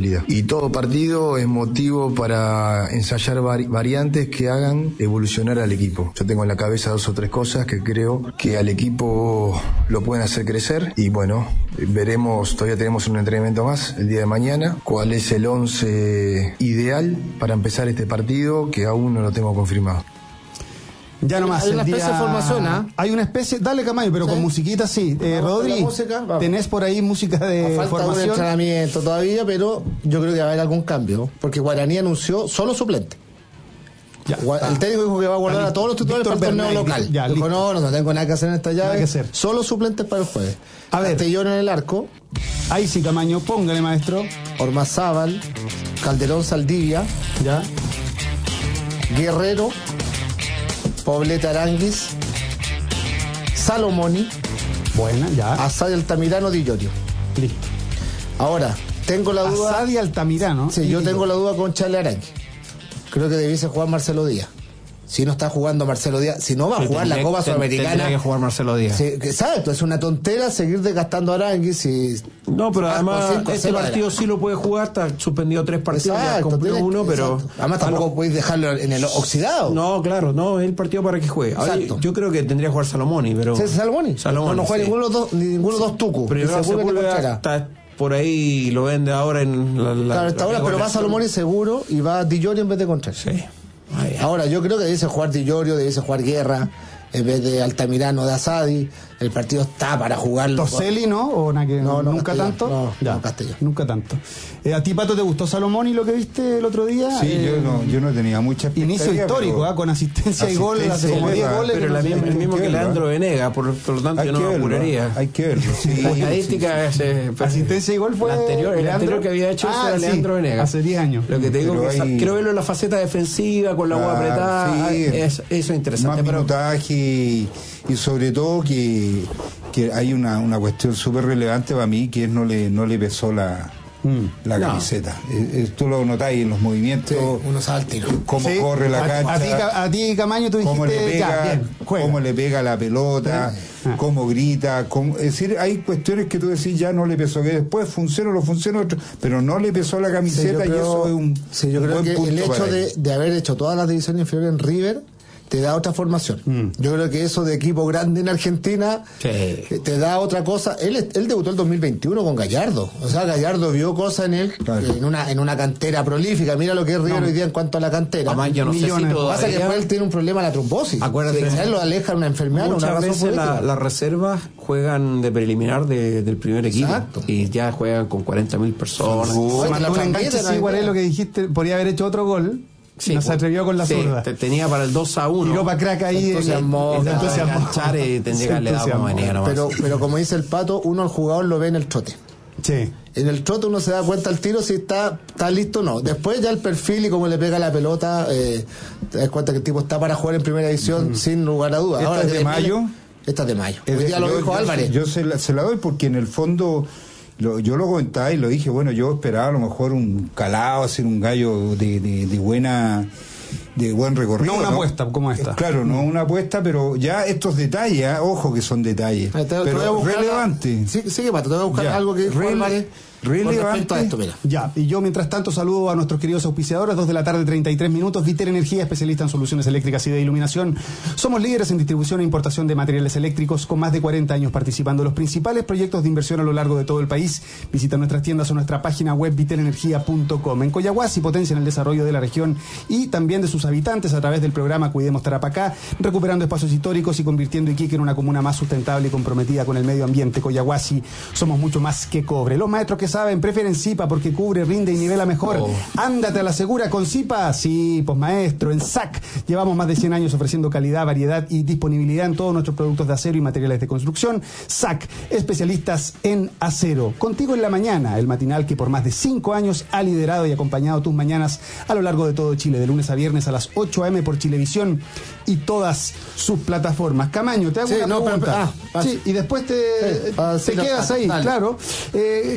todo partido es motivo para ensayar vari- variantes que hagan evolucionar al equipo. Yo tengo en la cabeza dos o tres cosas que creo que al equipo lo pueden hacer crecer y bueno, veremos, todavía tenemos un entrenamiento más el día de mañana, cuál es el once ideal para empezar este partido que aún no lo tengo confirmado. Ya nomás. Hay una el día- especie de formación, ¿ah? Hay una especie, dale Camayo, pero Sí. con musiquita sí. Eh, Vamos con Rodri, la música, vamos. ¿tenés por ahí música de Falta un formación? entrenamiento todavía, pero yo creo que va a haber algún cambio, porque Guaraní anunció solo suplente. Ya. Gua- El técnico dijo que va a guardar Está a todos los titulares Víctor para el torneo Bernay, local. ya, Dijo, listo. no, no tengo nada que hacer en esta llave. Nada que hacer. Solo suplentes para el jueves. A ver. Castellón en el arco, Ahí sí, Camaño, póngale, maestro. Ormazábal, Calderón Saldivia, Ya. Guerrero, Poblete Aranguis, Salomoni, Buena, ya. Asad Altamirano, Di Llorio. Listo. Ahora, tengo la duda. Asadi Altamirano. Sí, yo tengo la duda con Charles Arangui. Creo que debiese jugar Marcelo Díaz. Si no está jugando Marcelo Díaz, si no va a Pero jugar la tendría- Copa ten- Sudamericana. Tendría que jugar Marcelo Díaz. Sí, que- exacto, es una tontera seguir desgastando a Arangui si. No, pero Ah, además con cinco, este cero, partido era. sí lo puede jugar, está suspendido tres partidos, ya Exacto, cumplió tiene- uno, pero... exacto. Además tampoco podéis dejarlo en el oxidado. No, claro, no, es el partido para que juegue. Ahora, Exacto. yo creo que tendría que jugar Salomoni, pero... ¿Sí, Salomoni? Salomoni, No, no juega sí. ninguno de los dos, ni ninguno de los dos tucos. Pero Ni no, Sepúlveda ni Sepúlveda Contreras. está por ahí, lo vende ahora en la... la Claro, está ahora, la- pero va la- Salomoni seguro y va Di Llorio en vez de Contreras. Sí. Ahí. Ahora, yo creo que debiese jugar Di Llorio, debiese jugar Guerra, en vez de Altamirano de Asadi. El partido está para jugarlo. ¿Toselli no? ¿O na que, No, no, nunca Castellano. tanto? No, Ya, no, Castellano. Nunca tanto. Eh, ¿A ti, Pato, te gustó Salomón y lo que viste el otro día? Sí, Eh, yo no, yo no tenía mucha Inicio expectativa, histórico, pero- ¿ah? Con asistencia y gol, hace Asistencia como y diez gol, goles. Pero que la no sé. misma- el mismo hay que que verlo, Leandro ¿eh? Venega, por, por lo tanto Hay yo no que me verlo, apuraría. hay que verlo, sí. La estadística es, eh, Asistencia y gol fue el anterior, el Leandro. anterior que había hecho eso Ah, era sí, Leandro Venega. hace diez años. Lo que te digo Pero que hay- quiero verlo en la faceta defensiva, con la Claro, agua apretada. sí. es, eso es interesante. Más Pero minutaje y, y sobre todo que, que hay una, una cuestión súper relevante para mí, que es no le, no le pesó la, Mm. la No. camiseta. Eh, eh, tú lo notáis en los movimientos, Uno sabe al tiro. cómo Sí, corre la a, cancha. A ti, Ca- a ti, Camaño, tú Cómo le dijiste, ya, pega, bien, juega. cómo le pega la pelota, Ah. cómo grita, cómo- es decir, hay cuestiones que tú decís ya no le pesó, que después funciona o no funciona, otro, pero no le pesó la Sí, yo camiseta y creo- eso es un, sí, yo un creo buen que punto el hecho para de, él. de haber hecho todas las divisiones inferiores en River te da otra formación. Mm. Yo creo que eso de equipo grande en Argentina Sí. eh, te da otra cosa. Él, él debutó el dos mil veintiuno con Gallardo. O sea, Gallardo vio cosas en él Claro. en una en una cantera prolífica. Mira lo que es River No. hoy día en cuanto a la cantera. además, yo no sé si Millones. Lo que pasa es que todavía... después él tiene un problema de la trombosis. Acuérdate que- que él lo aleja de una enfermedad, una Muchas razón veces la- política. las reservas juegan de preliminar de- del primer equipo. Exacto. Y ya juegan con cuarenta mil personas. Oye, Se la mandó un transmiten, enganche, no sí, hay igual es idea. lo que dijiste, podría haber hecho otro gol. Sí, no se pues, atrevió con la sí, zurda. te- tenía para el dos a uno. Tiró para crack ahí. Entusiasmó, eh, claro. entusiasmó. Enganchar y tendría que haberle dado como venía nomás. Pero, pero como dice el Pato, uno al jugador lo ve en el trote. Sí. En el trote uno se da cuenta al tiro si está, está listo o no. Después ya el perfil y cómo le pega la pelota, eh, te das cuenta que el tipo está para jugar en primera división sin lugar a dudas. ¿Esta Ahora es que de después- mayo? Esta es de mayo. Es Hoy de- día lo yo- dijo yo- Álvarez. Yo se la, se la doy porque en el fondo lo- yo lo comentaba y lo dije, bueno, yo esperaba a lo mejor un calado, hacer un gallo de, de, de buena de buen recorrido. No una apuesta como esta. Eh, Claro, no una apuesta, pero ya estos detalles, ah, ojo que son detalles, Te- te voy a pero buscar- relevante. Sí, sigue, Pato, te voy a buscar Ya. algo que dijo Rele- Álvarez con relevante. respecto a esto, mira. Ya, y yo mientras tanto saludo a nuestros queridos auspiciadores, dos de la tarde, treinta y tres minutos, Vitel Energía, especialista en soluciones eléctricas y de iluminación. Somos líderes en distribución e importación de materiales eléctricos con más de cuarenta años participando en los principales proyectos de inversión a lo largo de todo el país. Visita nuestras tiendas o nuestra página web vitel energía punto com. En Coyahuasi potencian el desarrollo de la región y también de sus habitantes a través del programa Cuidemos Tarapacá, recuperando espacios históricos y convirtiendo Iquique en una comuna más sustentable y comprometida con el medio ambiente. Coyahuasi, somos mucho más que cobre. Los maestros que saben prefieren Zipa porque cubre, rinde y nivela mejor. Oh. Ándate a la segura con Zipa. Sí, pues maestro, en S A C llevamos más de cien años ofreciendo calidad, variedad y disponibilidad en todos nuestros productos de acero y materiales de construcción. S A C, especialistas en acero. Contigo en la mañana, el matinal que por más de cinco años ha liderado y acompañado tus mañanas a lo largo de todo Chile, de lunes a viernes a las ocho a eme por Chilevisión y todas sus plataformas. Camaño, te hago Sí, una no, pero- pregunta. ah, sí, y después te, Sí, ah, te sí, no, quedas ah, ahí, dale. claro. Eh, Camaño,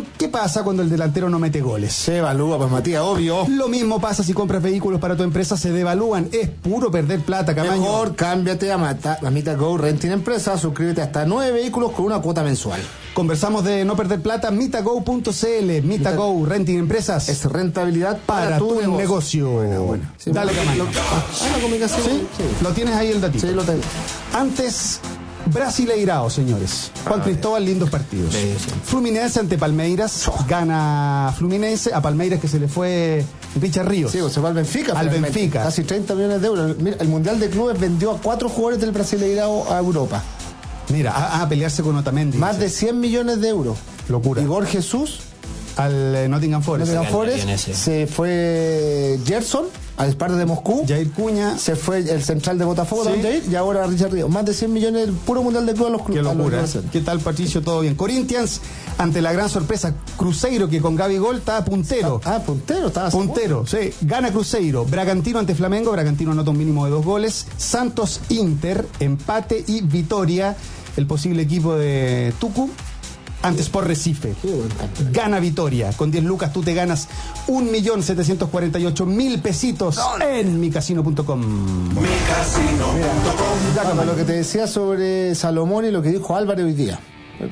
Pero, ¿qué pasa cuando el delantero no mete goles? Se evalúa, pues Matías, obvio. Lo mismo pasa si compras vehículos para tu empresa, se devalúan. Es puro perder plata, Camaño. Mejor cámbiate a, Mata, a MitaGo Renting Empresa, suscríbete a hasta nueve vehículos con una cuota mensual. Conversamos de no perder plata, mitago punto cl. MitaGo Renting Empresas. Es rentabilidad para, para tu, tu negocio. negocio. Bueno, bueno. Sí, dale, Camaño. Ah, la comunicación. ¿Sí? Sí. Lo tienes ahí el datito. Sí, lo tengo. Antes, Brasileirao, señores. Juan Ah, Cristóbal, lindos partidos. Sí, sí. Fluminense ante Palmeiras. Gana Fluminense a Palmeiras, que se le fue Richard Ríos. Sí, se va al Benfica. Al finalmente. Benfica. Casi treinta millones de euros. Mira, el Mundial de Clubes vendió a cuatro jugadores del Brasileirao a Europa. Mira, a, a pelearse con Otamendi. Más de cien millones de euros. Locura. Igor Jesús, Al eh, Nottingham Forest. Nottingham gana Forest, bien ese. se fue Gerson al Sparta de Moscú. Jair Cuña. Se fue el central de Botafogo, Sí. también Jair, y ahora Richard Ríos. Más de cien millones del puro Mundial de Clubes a los Qué clubes. a los locura. brasileños. ¿Qué tal, Patricio? ¿Todo bien? Corinthians, ante la gran sorpresa, Cruzeiro, que con Gabigol está puntero. Ah, puntero, estaba Puntero, sí. Gana Cruzeiro. Bragantino ante Flamengo. Bragantino anota un mínimo de dos goles. Santos Inter, empate y Vitoria, el posible equipo de Tucu, ante Sport Recife. Gana Vitoria. Con diez lucas tú te ganas un millón setecientos cuarenta y ocho mil pesitos en mi casino punto com. Ya, como lo que te decía sobre Salomón y lo que dijo Álvarez hoy día.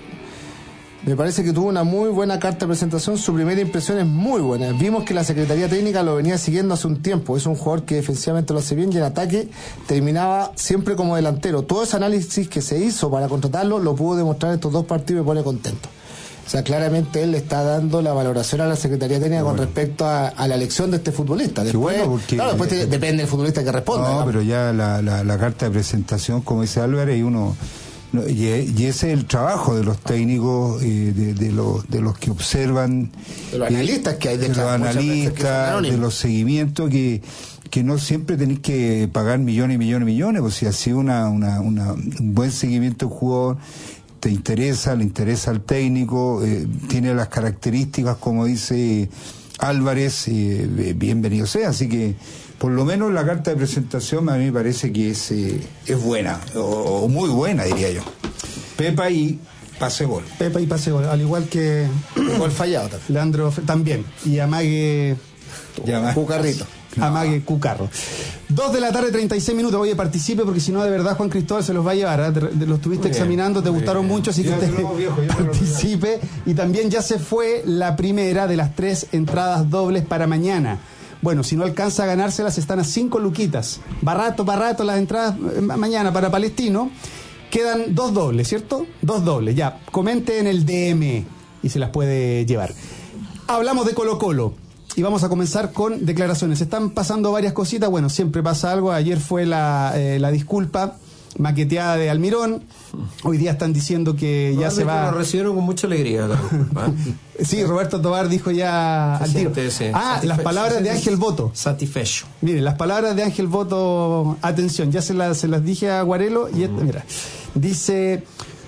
Me parece que tuvo una muy buena carta de presentación. Su primera impresión es muy buena. Vimos que la Secretaría Técnica lo venía siguiendo hace un tiempo. Es un jugador que defensivamente lo hace bien y en ataque terminaba siempre como delantero. Todo ese análisis que se hizo para contratarlo lo pudo demostrar en estos dos partidos y me pone contento. O sea, claramente él le está dando la valoración a la Secretaría Técnica con respecto a, a la elección de este futbolista. Después, bueno, porque- claro, después te- depende del futbolista que responda. No, digamos. pero ya la, la, la carta de presentación, como dice Álvarez, y uno no, y, y ese es el trabajo de los técnicos, eh, de, de, los, de los que observan, De los analistas que hay de los detrás, muchas veces, que son analistas, anónimos. de los seguimientos que que no siempre tenéis que pagar millones y millones y millones, pues si ha sido una, una, una, un buen seguimiento del jugador, te interesa, le interesa al técnico, eh, tiene las características, como dice Álvarez, eh, bienvenido sea. Así que, por lo menos la carta de presentación a mí me parece que es, eh, es buena, o, o muy buena, diría yo. Pepa y pase gol. Pepa y pase gol, al igual que Gol fallado también. Leandro Fe- también. Y Amague. Ya va. Cucarrito. Amague Cucarro. Dos de la tarde, treinta y seis minutos. Oye, participe porque si no, de verdad, Juan Cristóbal se los va a llevar. ¿eh? Te- te- Lo estuviste Muy bien, examinando, te muy gustaron bien. mucho, así que usted Llévatelo, viejo, llévatelo. participe. Y también ya se fue la primera de las tres entradas dobles para mañana. Bueno, si no alcanza a ganárselas, están a cinco luquitas. Barato, barato las entradas eh, ma- mañana para Palestino. Quedan dos dobles, ¿cierto? Dos dobles, ya. Comente en el D M y se las puede llevar. Hablamos de Colo Colo. Y vamos a comenzar con declaraciones. Están pasando varias cositas. Bueno, siempre pasa algo. Ayer fue la, eh, la disculpa maqueteada de Almirón. Hoy día están diciendo que ya se va. Lo recibieron con mucha alegría. La disculpa, ¿eh? Sí, Roberto Tobar dijo ya Se al tiro. siente, sí, Ah, satisfe- las palabras de se siente Ángel Boto. Satisfecho. Miren, las palabras de Ángel Boto, atención, ya se las, se las dije a Guarelo y esta, mira, dice,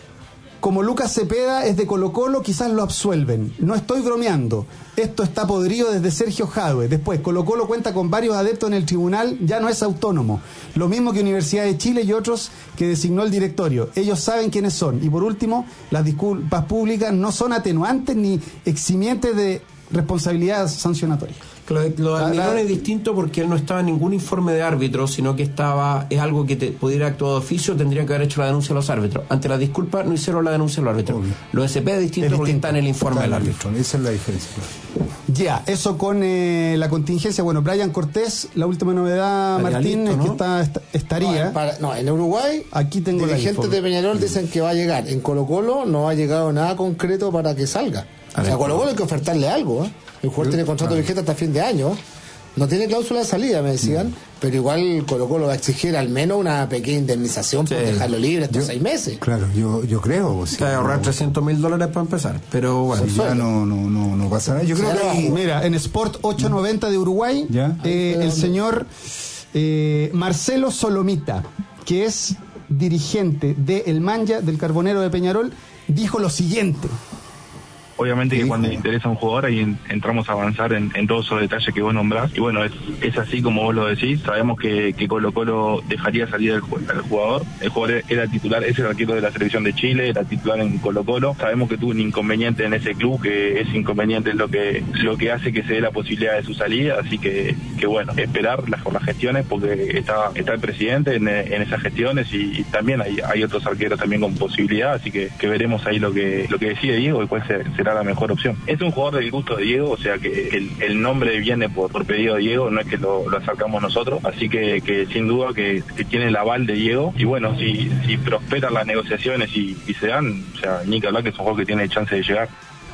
como Lucas Cepeda es de Colo Colo, quizás lo absuelven. No estoy bromeando. Esto está podrido desde Sergio Jadue. Después, Colo Colo cuenta con varios adeptos en el tribunal, ya no es autónomo. Lo mismo que Universidad de Chile y otros que designó el directorio. Ellos saben quiénes son. Y por último, las disculpas públicas no son atenuantes ni eximientes de responsabilidad sancionatoria. Lo de, lo de La- Almirón la- es distinto porque él no estaba en ningún informe de árbitro, sino que estaba, es algo que te, pudiera actuar de oficio, tendrían que haber hecho la denuncia a los árbitros. Ante la disculpa no hicieron la denuncia a los árbitros. Lo de S P es distinto Es porque distinto. está en el informe del árbitro. Esa es la diferencia. Ya, eso con eh, la contingencia. Bueno, Brian Cortés, la última novedad, Estaría Martín, listo, es que ¿no? está, está- estaría. No, para- no, en Uruguay, Aquí tengo la dirigentes info. de Peñarol dicen que va a llegar. En Colo Colo no ha llegado nada concreto para que salga. A O sea, ver, a Colo Colo hay que ofertarle algo. ¿eh? El jugador tiene contrato vigente hasta fin de año. No tiene cláusula de salida, me decían, pero igual Colo Colo va a exigir al menos una pequeña indemnización por Sí. dejarlo libre estos seis meses. Claro, yo, yo creo. pues, sí, Te va a ahorrar no- trescientos mil dólares para empezar. Pero bueno. si ya no, no, no, no pasa nada. Yo creo Se que va ahí- Mira, en Sport ochocientos noventa de Uruguay, Ya. eh, el señor eh, Marcelo Solomita, que es dirigente de El Manja, del Carbonero de Peñarol, dijo lo siguiente. Obviamente que Sí, cuando hijo. le interesa a un jugador ahí en- entramos a avanzar en, en todos esos detalles que vos nombrás. Y bueno, es, es así como vos lo decís. Sabemos que, que Colo Colo dejaría salir al, ju- al jugador. El jugador era titular, es el arquero de la selección de Chile, era titular en Colo Colo. Sabemos que tuvo un inconveniente en ese club, que ese inconveniente es lo que lo que hace que se dé la posibilidad de su salida. Así que, que bueno, esperar las, por las gestiones, porque está, está el presidente en, en esas gestiones y, y también hay, hay otros arqueros también con posibilidad. Así que, que veremos ahí lo que, lo que decide Diego y cuál se- será la mejor opción. Es un jugador del gusto de Diego, o sea que el, el nombre viene por, por pedido de Diego, no es que lo, lo sacamos nosotros, así que, que sin duda que, que tiene el aval de Diego, y bueno, si, si prosperan las negociaciones y, y se dan, o sea, ni que hablar que es un jugador que tiene chance de llegar.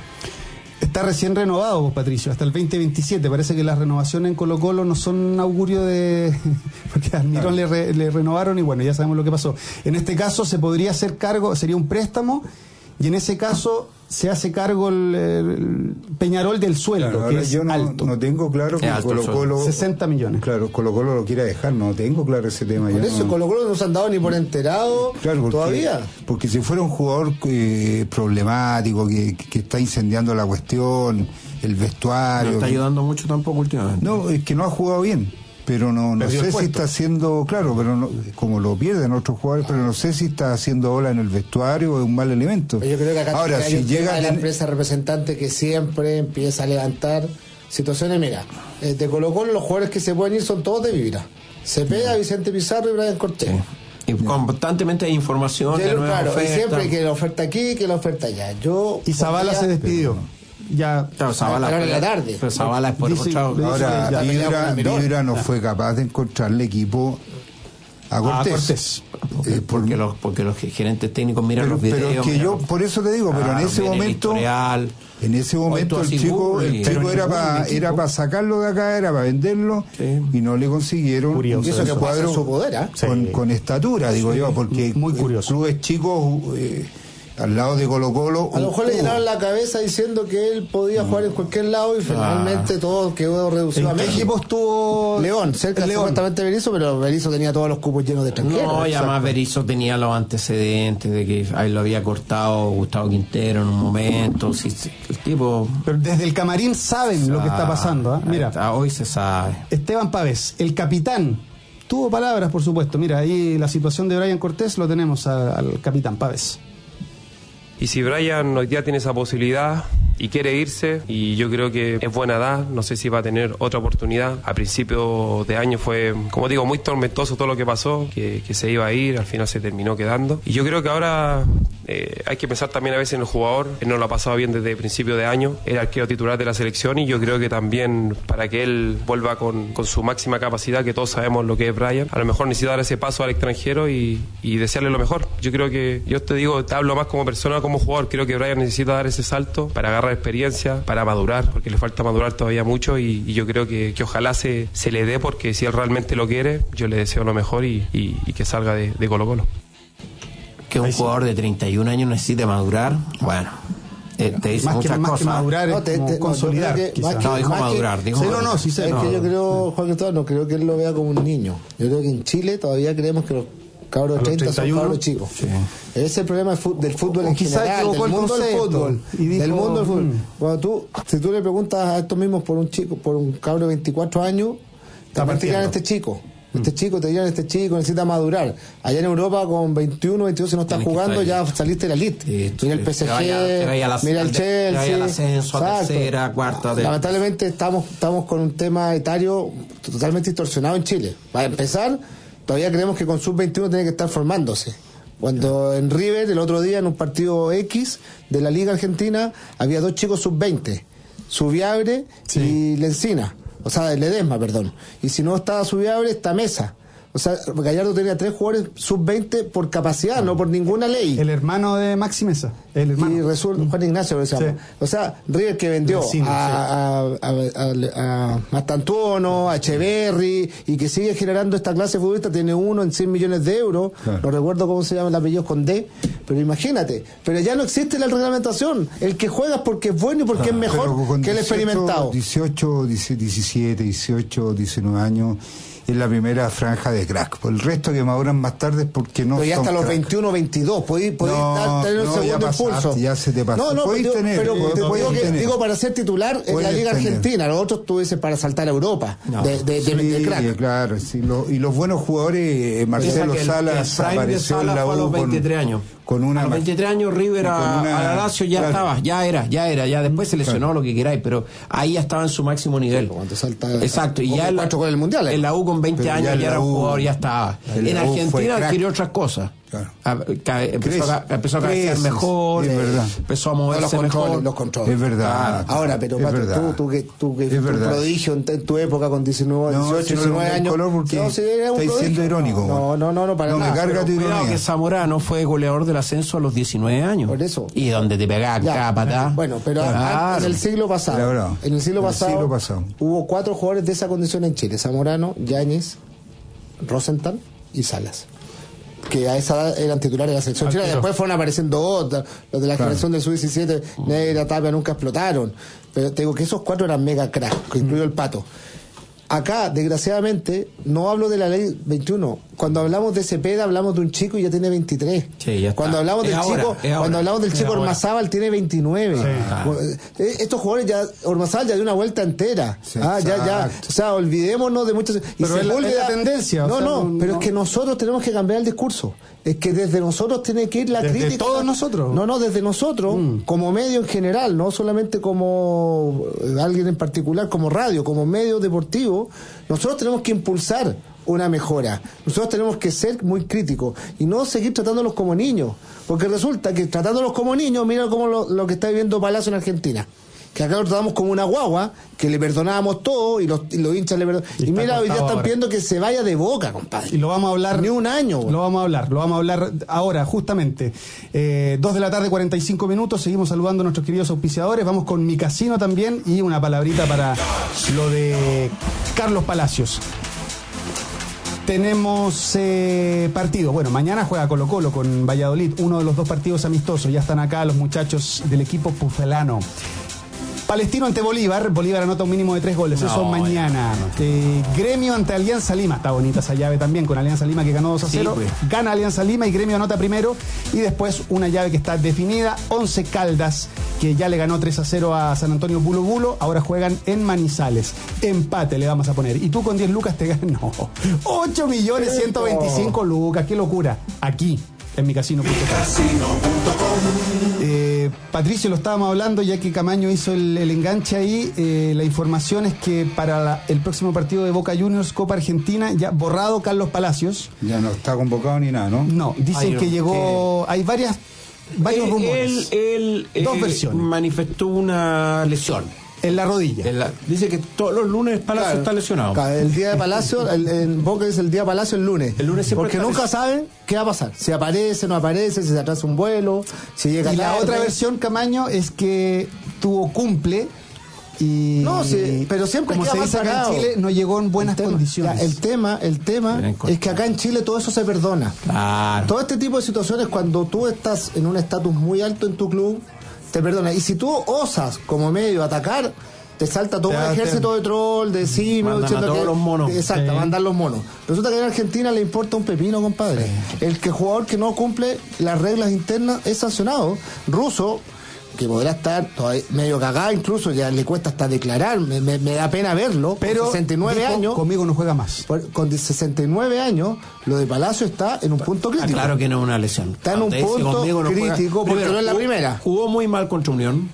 Está recién renovado, vos, Patricio, hasta el veinte veintisiete. Parece que las renovaciones en Colo Colo no son augurio de... porque a Almirón le, re- le renovaron y bueno, ya sabemos lo que pasó. En este caso se podría hacer cargo, sería un préstamo, y en ese caso se hace cargo el, el Peñarol del sueldo, Claro, que ahora es yo no, alto. no tengo claro que Es alto el Colo Colo... sesenta millones. Claro, Colo Colo lo quiera dejar, no tengo claro ese tema. Por yo eso no- Colo Colo no se han dado ni por enterado Claro, porque, todavía. porque si fuera un jugador eh, problemático, que, que está incendiando la cuestión, el No vestuario... está ayudando mucho tampoco últimamente. No, es que no ha jugado bien, pero no, no Perdió el sé si puesto. está haciendo, claro, pero no, como lo pierden otros jugadores, pero no sé si está haciendo ola en el vestuario o es un mal elemento. Yo creo que acá Ahora, hay si un tema llega de la a ten- empresa representante que siempre empieza a levantar situaciones. Mira, eh, de Colo Colo los jugadores que se pueden ir son todos de Vibra. Cepeda, Vicente Pizarro y Brian Cortés. Y constantemente hay información, Ya, de nuevas claro, y ofertas. siempre que la oferta aquí, que la oferta allá. Yo Y Zavala pondría- se despidió. Ya, Claro, Zavala, a la hora de la tarde. Pero Zavala es por Dice- otro- le dice- Ahora, ya, peleado Vibra, con Almirón. Vibra no fue capaz de encontrarle equipo a Cortés. a Cortés. Porque, Eh, por- porque los, porque los gerentes técnicos miran pero, los videos. pero que miran yo, los- por eso te digo, pero Claro, en ese miran el momento... historial. En ese Hoy momento tú el así chico, Google el y- chico Pero era ningún para equipo. era para sacarlo de acá, era para venderlo, Sí. y no le consiguieron Curioso. un Y eso que puede ser cuadro su poder, ¿ah? con, Sí. con estatura, digo yo, porque Muy curioso. clubes chicos eh, al lado de Colo Colo. A lo mejor le uh, llenaron la cabeza diciendo que él podía jugar en cualquier lado y finalmente todo quedó reducido a ¿En qué México. equipo estuvo León, cerca León? supuestamente Berizzo, pero Berizzo tenía todos los cupos llenos de extranjeros. No, y Exacto. además Berizzo tenía los antecedentes de que ahí lo había cortado Gustavo Quintero en un momento. Sí, sí, el tipo. Pero desde el camarín saben lo que está pasando. ¿ah? Mira, Hasta hoy se sabe. Esteban Pávez, el capitán, tuvo palabras, por supuesto. Mira, ahí la situación de Brian Cortés lo tenemos a- al capitán Pávez. Y si Brian hoy día tiene esa posibilidad y quiere irse, y yo creo que es buena edad, no sé si va a tener otra oportunidad. A principio de año fue, como digo, muy tormentoso todo lo que pasó, que, que se iba a ir, al final se terminó quedando. Y yo creo que ahora eh, hay que pensar también a veces en el jugador. Él no lo ha pasado bien desde principio de año, era arquero titular de la selección, y yo creo que también para que él vuelva con, con su máxima capacidad, que todos sabemos lo que es Brian, a lo mejor necesita dar ese paso al extranjero y, y desearle lo mejor. Yo creo que, yo te digo, te hablo más como persona, como jugador, creo que Brian necesita dar ese salto para agarrar experiencia, para madurar, porque le falta madurar todavía mucho, y, y yo creo que, que ojalá se, se le dé, porque si él realmente lo quiere, yo le deseo lo mejor y, y, y que salga de, de Colo Colo. Que un jugador de treinta y un años necesite madurar, bueno, eh, te dice Más que, muchas más que cosas. madurar, No, es te- como te- no, consolidar. yo creo que quizás. más que- No, dijo más que- madurar, dijo Sí, no, madurar. no, sí sé. Es no. que yo creo, Juan Cristóbal, no creo que él lo vea como un niño. Yo creo que en Chile todavía creemos que los cabros A de los treinta son treinta y uno. cabros chicos. Ese es el problema del fu- del fútbol en O quizá general, equivocó del el mundo del concepto fútbol. y dijo, del mundo del fútbol. mm. Cuando tú, si tú le preguntas a estos mismos por un chico, por un cabro de veinticuatro años, Está también te dirán partiendo. este chico. Este chico, te dirán este chico, necesita madurar. Allá en Europa con veintiuno, veintidós, si no estás Tienes que jugando, estar ya saliste de la elite. Sí, mira el sí, P S te vaya- te vaya a la- G, mira el al de- te vaya Chelsea. al ascenso a Exacto. tercera, cuarta, de- Lamentablemente estamos, estamos con un tema etario totalmente distorsionado en Chile. Para empezar, todavía creemos que con sub veintiuno tiene que estar formándose. Cuando en River, el otro día, en un partido X de la Liga Argentina, había dos chicos sub veinte, Subiabre Sí. y Lencina, o sea, Ledesma, perdón. Y si no estaba Subiabre, está Mesa. O sea, Gallardo tenía tres jugadores sub veinte por capacidad, no por ninguna ley. El hermano de Maxi Mesa. El hermano. Y resulta, Juan Ignacio, que se llama. Sí. O sea, River que vendió Vecino, a, a, a, a, a Mastantuono, a Echeverry, y que sigue generando esta clase de futbolista, tiene uno en cien millones de euros, Claro. no recuerdo cómo se llama el apellido con D, pero imagínate, pero ya no existe la reglamentación, el que juega es porque es bueno y porque es mejor Pero con que el dieciocho, experimentado. dieciocho, diecisiete, dieciocho, diecinueve años, es la primera franja de crack. Por el resto que maduran más tarde es porque no pero ya son hasta los crack. veintiuno, veintidós, podéis, podéis No, dar, tener un no, segundo ya pasaste, impulso. ya se te pasó. No, no, Podéis pero, tener, pero podéis te digo, que, tener. digo para ser titular en la Puedes Liga tener. Argentina, los otros tú dices para saltar a Europa, No. de, de, de, Sí, de crack. claro, sí, lo- y los buenos jugadores, eh, Marcelo Que el- Salas el prime de apareció en Salas la fue a U los veintitrés con, años. con una a los veintitrés años River con a, una- a la Lazio ya claro. estaba, ya era, ya era, ya después se lesionó Claro. lo que queráis, pero ahí ya estaba en su máximo nivel. Cuando salta, Exacto, y como ya en la, cuatro con el mundial, ¿eh? en la U con veinte Pero años ya ya, en era la un U- jugador, ya estaba. en En la U fue Argentina crack. adquirió otras cosas. Claro. A- ca- empezó, Crece. a, empezó a cabecear Crece, mejor, es verdad. empezó a No, moverse los controles, mejor. los controles. Es verdad. Ahora, pero Es Pato, verdad. tú, tú que, tú que Es fuiste un verdad. prodigio en, en tu época con diecinueve, No, dieciocho, si no le diecinueve pongas años. color porque no, si era un estáis prodigio. siendo irónico, No, güey. no, no, no, para No, me nada. carga Pero tu Cuidado ironía. que Zamorano fue goleador del ascenso a los diecinueve años. Por eso. Y donde te pegaba Ya. cada patada. Bueno, pero Claro. a- en el siglo pasado, Era bravo. en el siglo En el pasado, siglo pasado. hubo cuatro jugadores de esa condición en Chile: Zamorano, Yáñez, Rosenthal y Salas, que a esa edad eran titulares de la selección chilena. Después fueron apareciendo otros, los de la Claro. generación del sub diecisiete, Negra, Tapia, nunca explotaron. Pero te digo que esos cuatro eran mega crack, que incluyó el Pato. Acá, desgraciadamente, no hablo de la ley veintiuno. Cuando hablamos de Cepeda, hablamos de un chico y ya tiene veintitrés. Sí, ya está. Cuando hablamos Es del ahora, chico, es ahora. cuando hablamos del Es chico ahora. Ormazábal tiene veintinueve. Sí. Eh, Estos jugadores ya, Ormazábal ya dio una vuelta entera. Sí, ah, ya, ya. exacto. O sea, olvidémonos de muchas. Y Pero es la- es la tendencia, o No, sea, no, no- pero no- es que nosotros tenemos que cambiar el discurso. Es que desde nosotros tiene que ir la ¿Desde crítica. todos nosotros? No, no, desde nosotros, Mm. como medio en general, no solamente como eh, alguien en particular, como radio, como medio deportivo, nosotros tenemos que impulsar una mejora. Nosotros tenemos que ser muy críticos y no seguir tratándolos como niños, porque resulta que tratándolos como niños, mira cómo lo, lo que está viviendo Palacio en Argentina. Que acá lo tratamos como una guagua, que le perdonábamos todo y los, y los hinchas le perdonan. Y Y, está mira, hoy día cortado están ahora. pidiendo que se vaya de Boca, compadre. Y lo vamos a hablar. Ni un año. Lo vamos a hablar, lo vamos a hablar ahora, justamente. Eh, dos de la tarde, cuarenta y cinco minutos. Seguimos saludando a nuestros queridos auspiciadores. Vamos con Mi Casino también y una palabrita para lo de Carlos Palacios. Tenemos eh, partido. Bueno, mañana juega Colo Colo con Valladolid, uno de los dos partidos amistosos. Ya están acá los muchachos del equipo pucelano. Palestino ante Bolívar. Bolívar anota un mínimo de tres goles. No, Eso mañana. Eh, Gremio ante Alianza Lima. Está bonita esa llave también con Alianza Lima que ganó dos a Sí, cero. pues. Gana Alianza Lima y Gremio anota primero. Y después una llave que está definida. Once Caldas, que ya le ganó tres a cero a San Antonio Bulo Bulo. Ahora juegan en Manizales. Empate le vamos a poner. Y tú con diez lucas te ganas. No. ocho millones ciento veinticinco lucas. Qué locura. Aquí, en mi casino punto com. Eh, Patricio, lo estábamos hablando ya que Camaño hizo el, el enganche ahí. Eh, la información es que para la- el próximo partido de Boca Juniors Copa Argentina, ya borrado Carlos Palacios. Ya no está convocado ni nada, ¿no? No, dicen Ay, que llegó. Hay varias varios Él- rumores. Él, él, Dos eh, versiones. manifestó una lesión. En la rodilla. En la- dice que todos los lunes Palacio Claro. está lesionado. Claro, el día de Palacio, el, el Boca dice el día de Palacio el lunes. El lunes siempre Porque está nunca les- saben qué va a pasar. Si aparece, no aparece, si se atrasa un vuelo, si llega Y la tarde. otra versión, Camaño, es que tuvo cumple y. No, sí, pero siempre como queda se mal dice acá en parado. Chile, no llegó en buenas El tema- condiciones. ya, el tema, el tema Bien es que acá en Chile todo eso se perdona. Claro. Todo este tipo de situaciones, cuando tú estás en un estatus muy alto en tu club, te perdona. Y si tú osas como medio atacar, te salta todo Te un da- ejército de troll, de simios, Mandan a diciendo todos que- los monos. Exacto, Sí. mandan los monos. Resulta que en Argentina le importa un pepino, compadre. El que jugador que no cumple las reglas internas es sancionado. Russo, que podrá estar todavía medio cagado, incluso ya le cuesta hasta declarar, me, me- me da pena verlo, Pero con sesenta y nueve dijo, años. conmigo no juega más. Por- Con sesenta y nueve años, lo de Palacio está en un punto Ah, crítico. claro que no es una lesión. Está en un Cuando dice punto conmigo no juega- crítico, porque no es la jugó- primera. Jugó muy mal contra Unión.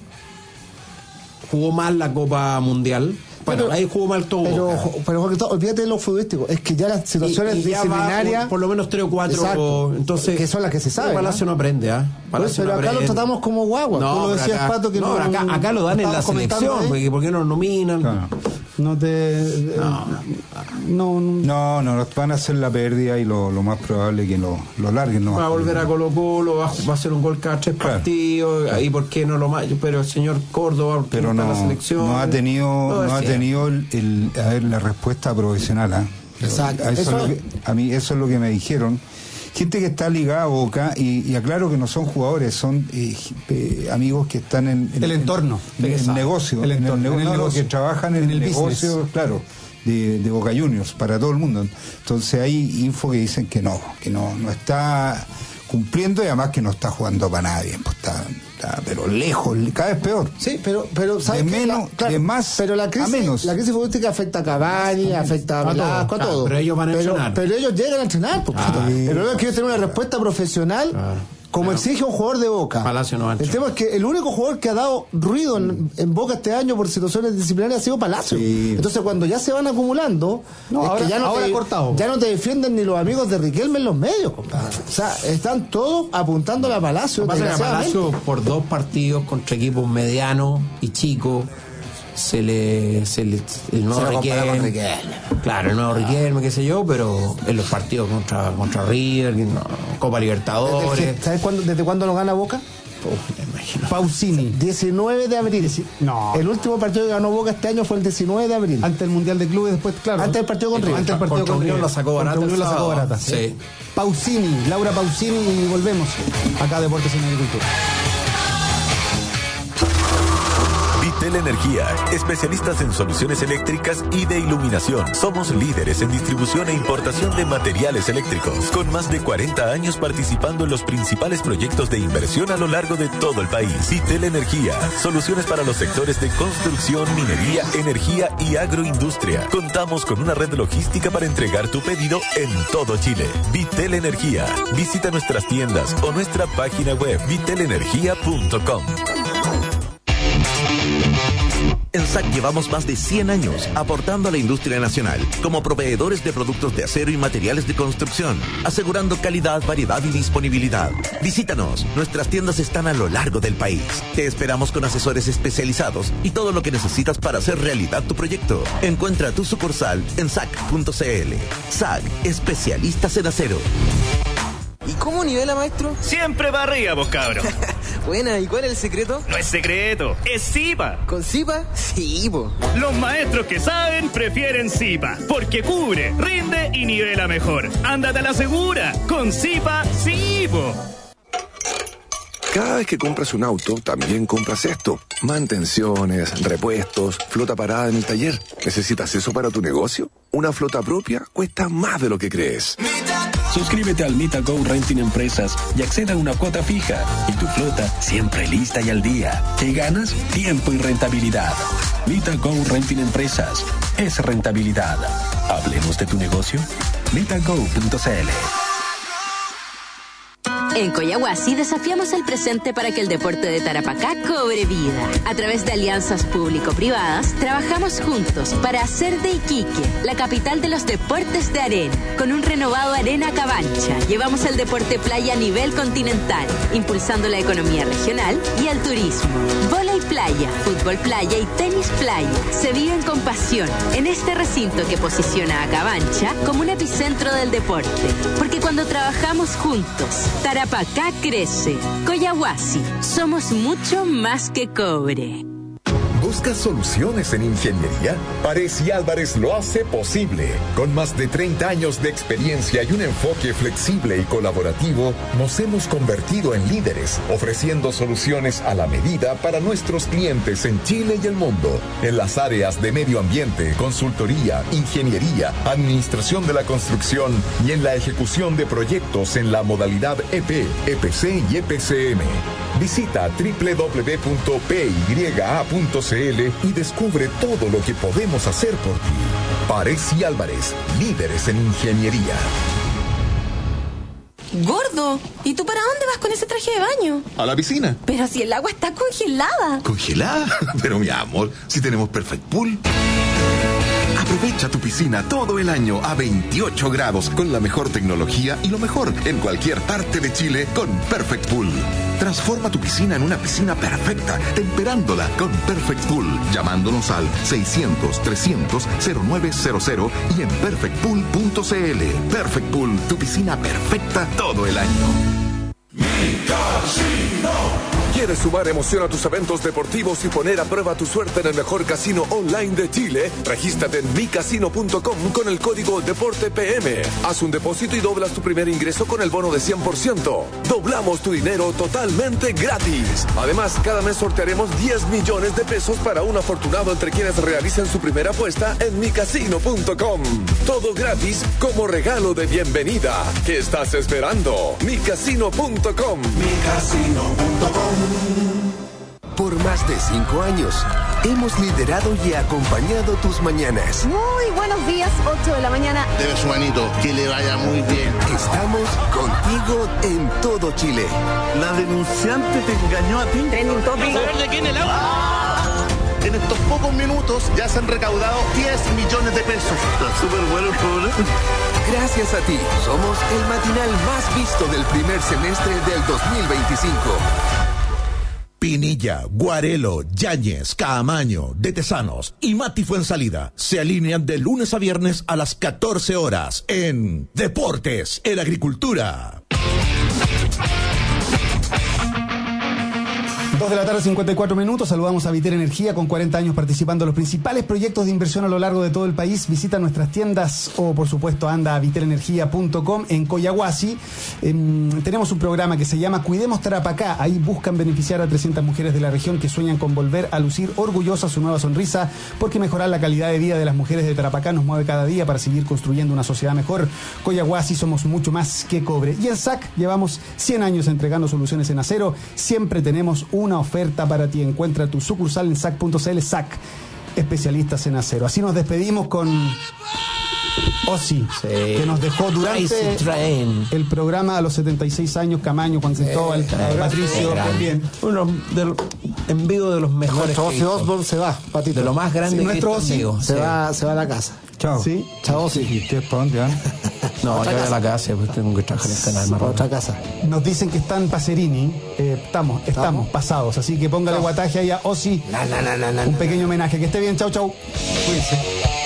Jugó mal la Copa Mundial. Bueno, Pero- ahí jugó mal todo. Pero, Boca. jo- pero Jorge, olvídate de lo futbolístico. Es que ya las situaciones Y- y ya va disciplinarias. por, por lo menos tres o cuatro. Exacto. Entonces, Que son las que se saben, Palacio ¿no? no aprende, ¿ah? Palacio pero no acá lo aprende. tratamos como guagua. Tú lo pero decías, acá- Pato, que no, no- acá, acá lo dan en la estábamos comentando selección. ahí. Porque, ¿por qué no lo nominan? Claro. No te. No. No, no. No, no, nos van a hacer la pérdida y lo, lo más probable es que lo, lo larguen. No Va a volver a Colo Colo, va, va a hacer un gol cada tres Claro. partidos, ahí por qué no lo más, pero el señor Córdoba, ¿por qué Pero no está no, en la selección? no ha tenido, Todo no ha es cierto. tenido el, el- a ver, la respuesta profesional. ¿ah? Exacto. A, eso Eso- es lo que- a mí eso es lo que me dijeron. Gente que está ligada a Boca, y, y aclaro que no son jugadores, son eh, eh, amigos que están en, en- El entorno. en, en el Exacto. negocio, El en entorno, nego- en el no, no, negocio. que trabajan en, En el el negocio, business. claro. de, de Boca Juniors para todo el mundo. Entonces hay info que dicen que no, que no, no está cumpliendo y además que no está jugando para nadie, pues está, está pero lejos, cada vez peor. Sí, pero, pero ¿sabes de qué? menos, La, claro, de más pero la crisis, a menos. La crisis futbolística afecta a Cavani, afecta a Velasco, a todo. Claro, pero ellos van a pero, entrenar. pero ellos llegan a entrenar. Pues, Ah, el sí. problema es que ellos tienen una respuesta profesional. Claro. Como Claro. exige un jugador de Boca. Palacio no va a El entrar. tema es que el único jugador que ha dado ruido en, en Boca este año por situaciones disciplinarias ha sido Palacio. Sí. Entonces cuando ya se van acumulando, No, es ahora- que ya no, ahora te, cortado. ya no te defienden ni los amigos de Riquelme en los medios, compadre. O sea, están todos apuntando a Palacio. Lo que pasa es que a desgraciadamente. Palacio, por dos partidos contra equipos medianos y chicos, se le, se le el nuevo Se lo compara con Riquelme, Riquelme. claro, el nuevo Riquelme, qué sé yo, pero en los partidos contra contra River, no, Copa Libertadores, ¿Sabes cuándo, desde cuándo nos gana Boca? uf, me imagino. Pausini. diecinueve de abril. No. El último partido que ganó Boca este año fue el diecinueve de abril. Antes del Mundial de Clubes, después, claro. Antes del partido con River. Antes del partido Contra con Unión River. la sacó barata Contra Unión el la sacó sábado. barata. Sí. Pausini, Laura Pausini, y volvemos acá a Deportes en Agricultura. Vitel Energía, especialistas en soluciones eléctricas y de iluminación. Somos líderes en distribución e importación de materiales eléctricos, con más de cuarenta años participando en los principales proyectos de inversión a lo largo de todo el país. Vitel Energía, soluciones para los sectores de construcción, minería, energía y agroindustria. Contamos con una red logística para entregar tu pedido en todo Chile. Vitel Energía. Visita nuestras tiendas o nuestra página web vitel energía punto com. En S A C llevamos más de cien años aportando a la industria nacional como proveedores de productos de acero y materiales de construcción, asegurando calidad, variedad y disponibilidad. Visítanos, nuestras tiendas están a lo largo del país. Te esperamos con asesores especializados y todo lo que necesitas para hacer realidad tu proyecto. Encuentra tu sucursal en S A C punto c l. S A C, especialistas en acero. ¿Y cómo nivela, maestro? Siempre para arriba, vos cabro. Buena, ¿y cuál es el secreto? No es secreto, es Zipa. ¿Con Zipa? Sí, po. Los maestros que saben prefieren Zipa, porque cubre, rinde y nivela mejor. Ándate a la segura, con Zipa, sí, po. Cada vez que compras un auto, también compras esto. Mantenciones, repuestos, flota parada en el taller. ¿Necesitas eso para tu negocio? Una flota propia cuesta más de lo que crees. Suscríbete al Mita Go Renting Empresas y acceda a una cuota fija. Y tu flota siempre lista y al día. ¿Qué ganas? Tiempo y rentabilidad. Mita Go Renting Empresas. Es rentabilidad. Hablemos de tu negocio. mita go punto c l. En Coyahuasi desafiamos el presente para que el deporte de Tarapacá cobre vida. A través de alianzas público-privadas, trabajamos juntos para hacer de Iquique la capital de los deportes de arena. Con un renovado Arena Cabancha, llevamos el deporte playa a nivel continental, impulsando la economía regional y el turismo. Vóley playa, fútbol playa y tenis playa se viven con pasión en este recinto que posiciona a Cabancha como un epicentro del deporte. Porque cuando trabajamos juntos, Tarapacá Tarapacá crece. Coyahuasi, somos mucho más que cobre. ¿Buscas soluciones en ingeniería? Párez y Álvarez lo hace posible. Con más de treinta años de experiencia y un enfoque flexible y colaborativo, nos hemos convertido en líderes, ofreciendo soluciones a la medida para nuestros clientes en Chile y el mundo. En las áreas de medio ambiente, consultoría, ingeniería, administración de la construcción y en la ejecución de proyectos en la modalidad E P, E P C y E P C M. Visita doble u doble u doble u punto p y a punto c l y descubre todo lo que podemos hacer por ti. Párez y Álvarez, líderes en ingeniería. Gordo, ¿y tú para dónde vas con ese traje de baño? A la piscina. Pero si el agua está congelada. ¿Congelada? Pero mi amor, si tenemos Perfect Pool. Aprovecha tu piscina todo el año a veintiocho grados con la mejor tecnología y lo mejor en cualquier parte de Chile con Perfect Pool. Transforma tu piscina en una piscina perfecta, temperándola con Perfect Pool, llamándonos al seiscientos, trescientos, cero nueve cero cero y en perfect pool punto c l. Perfect Pool, tu piscina perfecta todo el año. Mi Casino. ¿Quieres sumar emoción a tus eventos deportivos y poner a prueba tu suerte en el mejor casino online de Chile? Regístrate en mi casino punto com con el código DEPORTEPM. Haz un depósito y doblas tu primer ingreso con el bono de cien por ciento. Doblamos tu dinero totalmente gratis. Además, cada mes sortearemos diez millones de pesos para un afortunado entre quienes realicen su primera apuesta en mi casino punto com. Todo gratis como regalo de bienvenida. ¿Qué estás esperando? mi casino punto com. mi casino punto com. Por más de cinco años, hemos liderado y acompañado tus mañanas. Muy buenos días, ocho de la mañana. Debe su manito, que le vaya muy bien. Estamos contigo en todo Chile. La denunciante te engañó a ti. Trending topic. ¿Saber de quién el agua? En estos pocos minutos ya se han recaudado diez millones de pesos. Está súper bueno el programa. Gracias a ti, somos el matinal más visto del primer semestre del dos mil veinticinco. Pinilla, Guarelo, Yáñez, Caamaño, De Tesanos y Mati Fuensalida se alinean de lunes a viernes a las catorce horas en Deportes en Agricultura. Dos de la tarde, cincuenta y cuatro minutos. Saludamos a Vitel Energía, con cuarenta años participando en los principales proyectos de inversión a lo largo de todo el país. Visita nuestras tiendas o, por supuesto, anda a vitel energía punto com en Coyahuasi. Eh, tenemos un programa que se llama Cuidemos Tarapacá. Ahí buscan beneficiar a trescientas mujeres de la región que sueñan con volver a lucir orgullosa su nueva sonrisa, porque mejorar la calidad de vida de las mujeres de Tarapacá nos mueve cada día para seguir construyendo una sociedad mejor. Coyahuasi, somos mucho más que cobre. Y en S A C llevamos cien años entregando soluciones en acero. Siempre tenemos un una oferta para ti. Encuentra tu sucursal en S A C punto c l. S A C, especialistas en acero. Así nos despedimos con Ozzy, sí, que nos dejó durante el programa a los setenta y seis años. Camaño, Juan Cristóbal, sí, Patricio, también. Uno de los, en vivo de los mejores. Nuestro Ozzy Osbourne se va, Patito. De lo más grande, sí, nuestro Ozzy se, sí. va, se va a la casa. Chao. ¿Sí? Chao, sí. ¿Y ustedes para dónde van? No, yo voy a la casa, pues tengo que trabajar en el canal. Para otra casa. Nos dicen que están Pacerini. Eh, estamos, estamos, estamos pasados. Así que póngale guataje ahí a Ozzy. Na, na, na, na, na, un pequeño homenaje. Que esté bien. Chau, chau. Cuídense.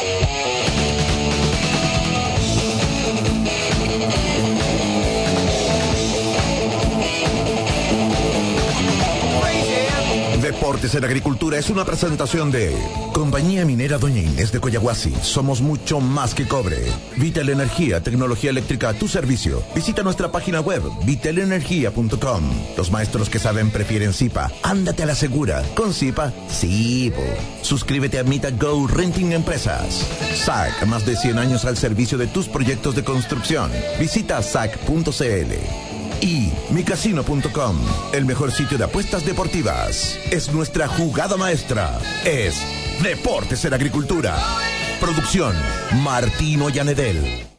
Deportes en Agricultura es una presentación de Compañía Minera Doña Inés de Coyahuasi. Somos mucho más que cobre. Vitel Energía, tecnología eléctrica a tu servicio. Visita nuestra página web, vitel energía punto com. Los maestros que saben prefieren Zipa. Ándate a la segura. Con Zipa, sí, po. Suscríbete a Mita Go Renting Empresas. S A C, más de cien años al servicio de tus proyectos de construcción. Visita S A C punto c l. Y mi casino punto com, el mejor sitio de apuestas deportivas. Es nuestra jugada maestra. Es Deportes en Agricultura. Producción, Martino Llanedel.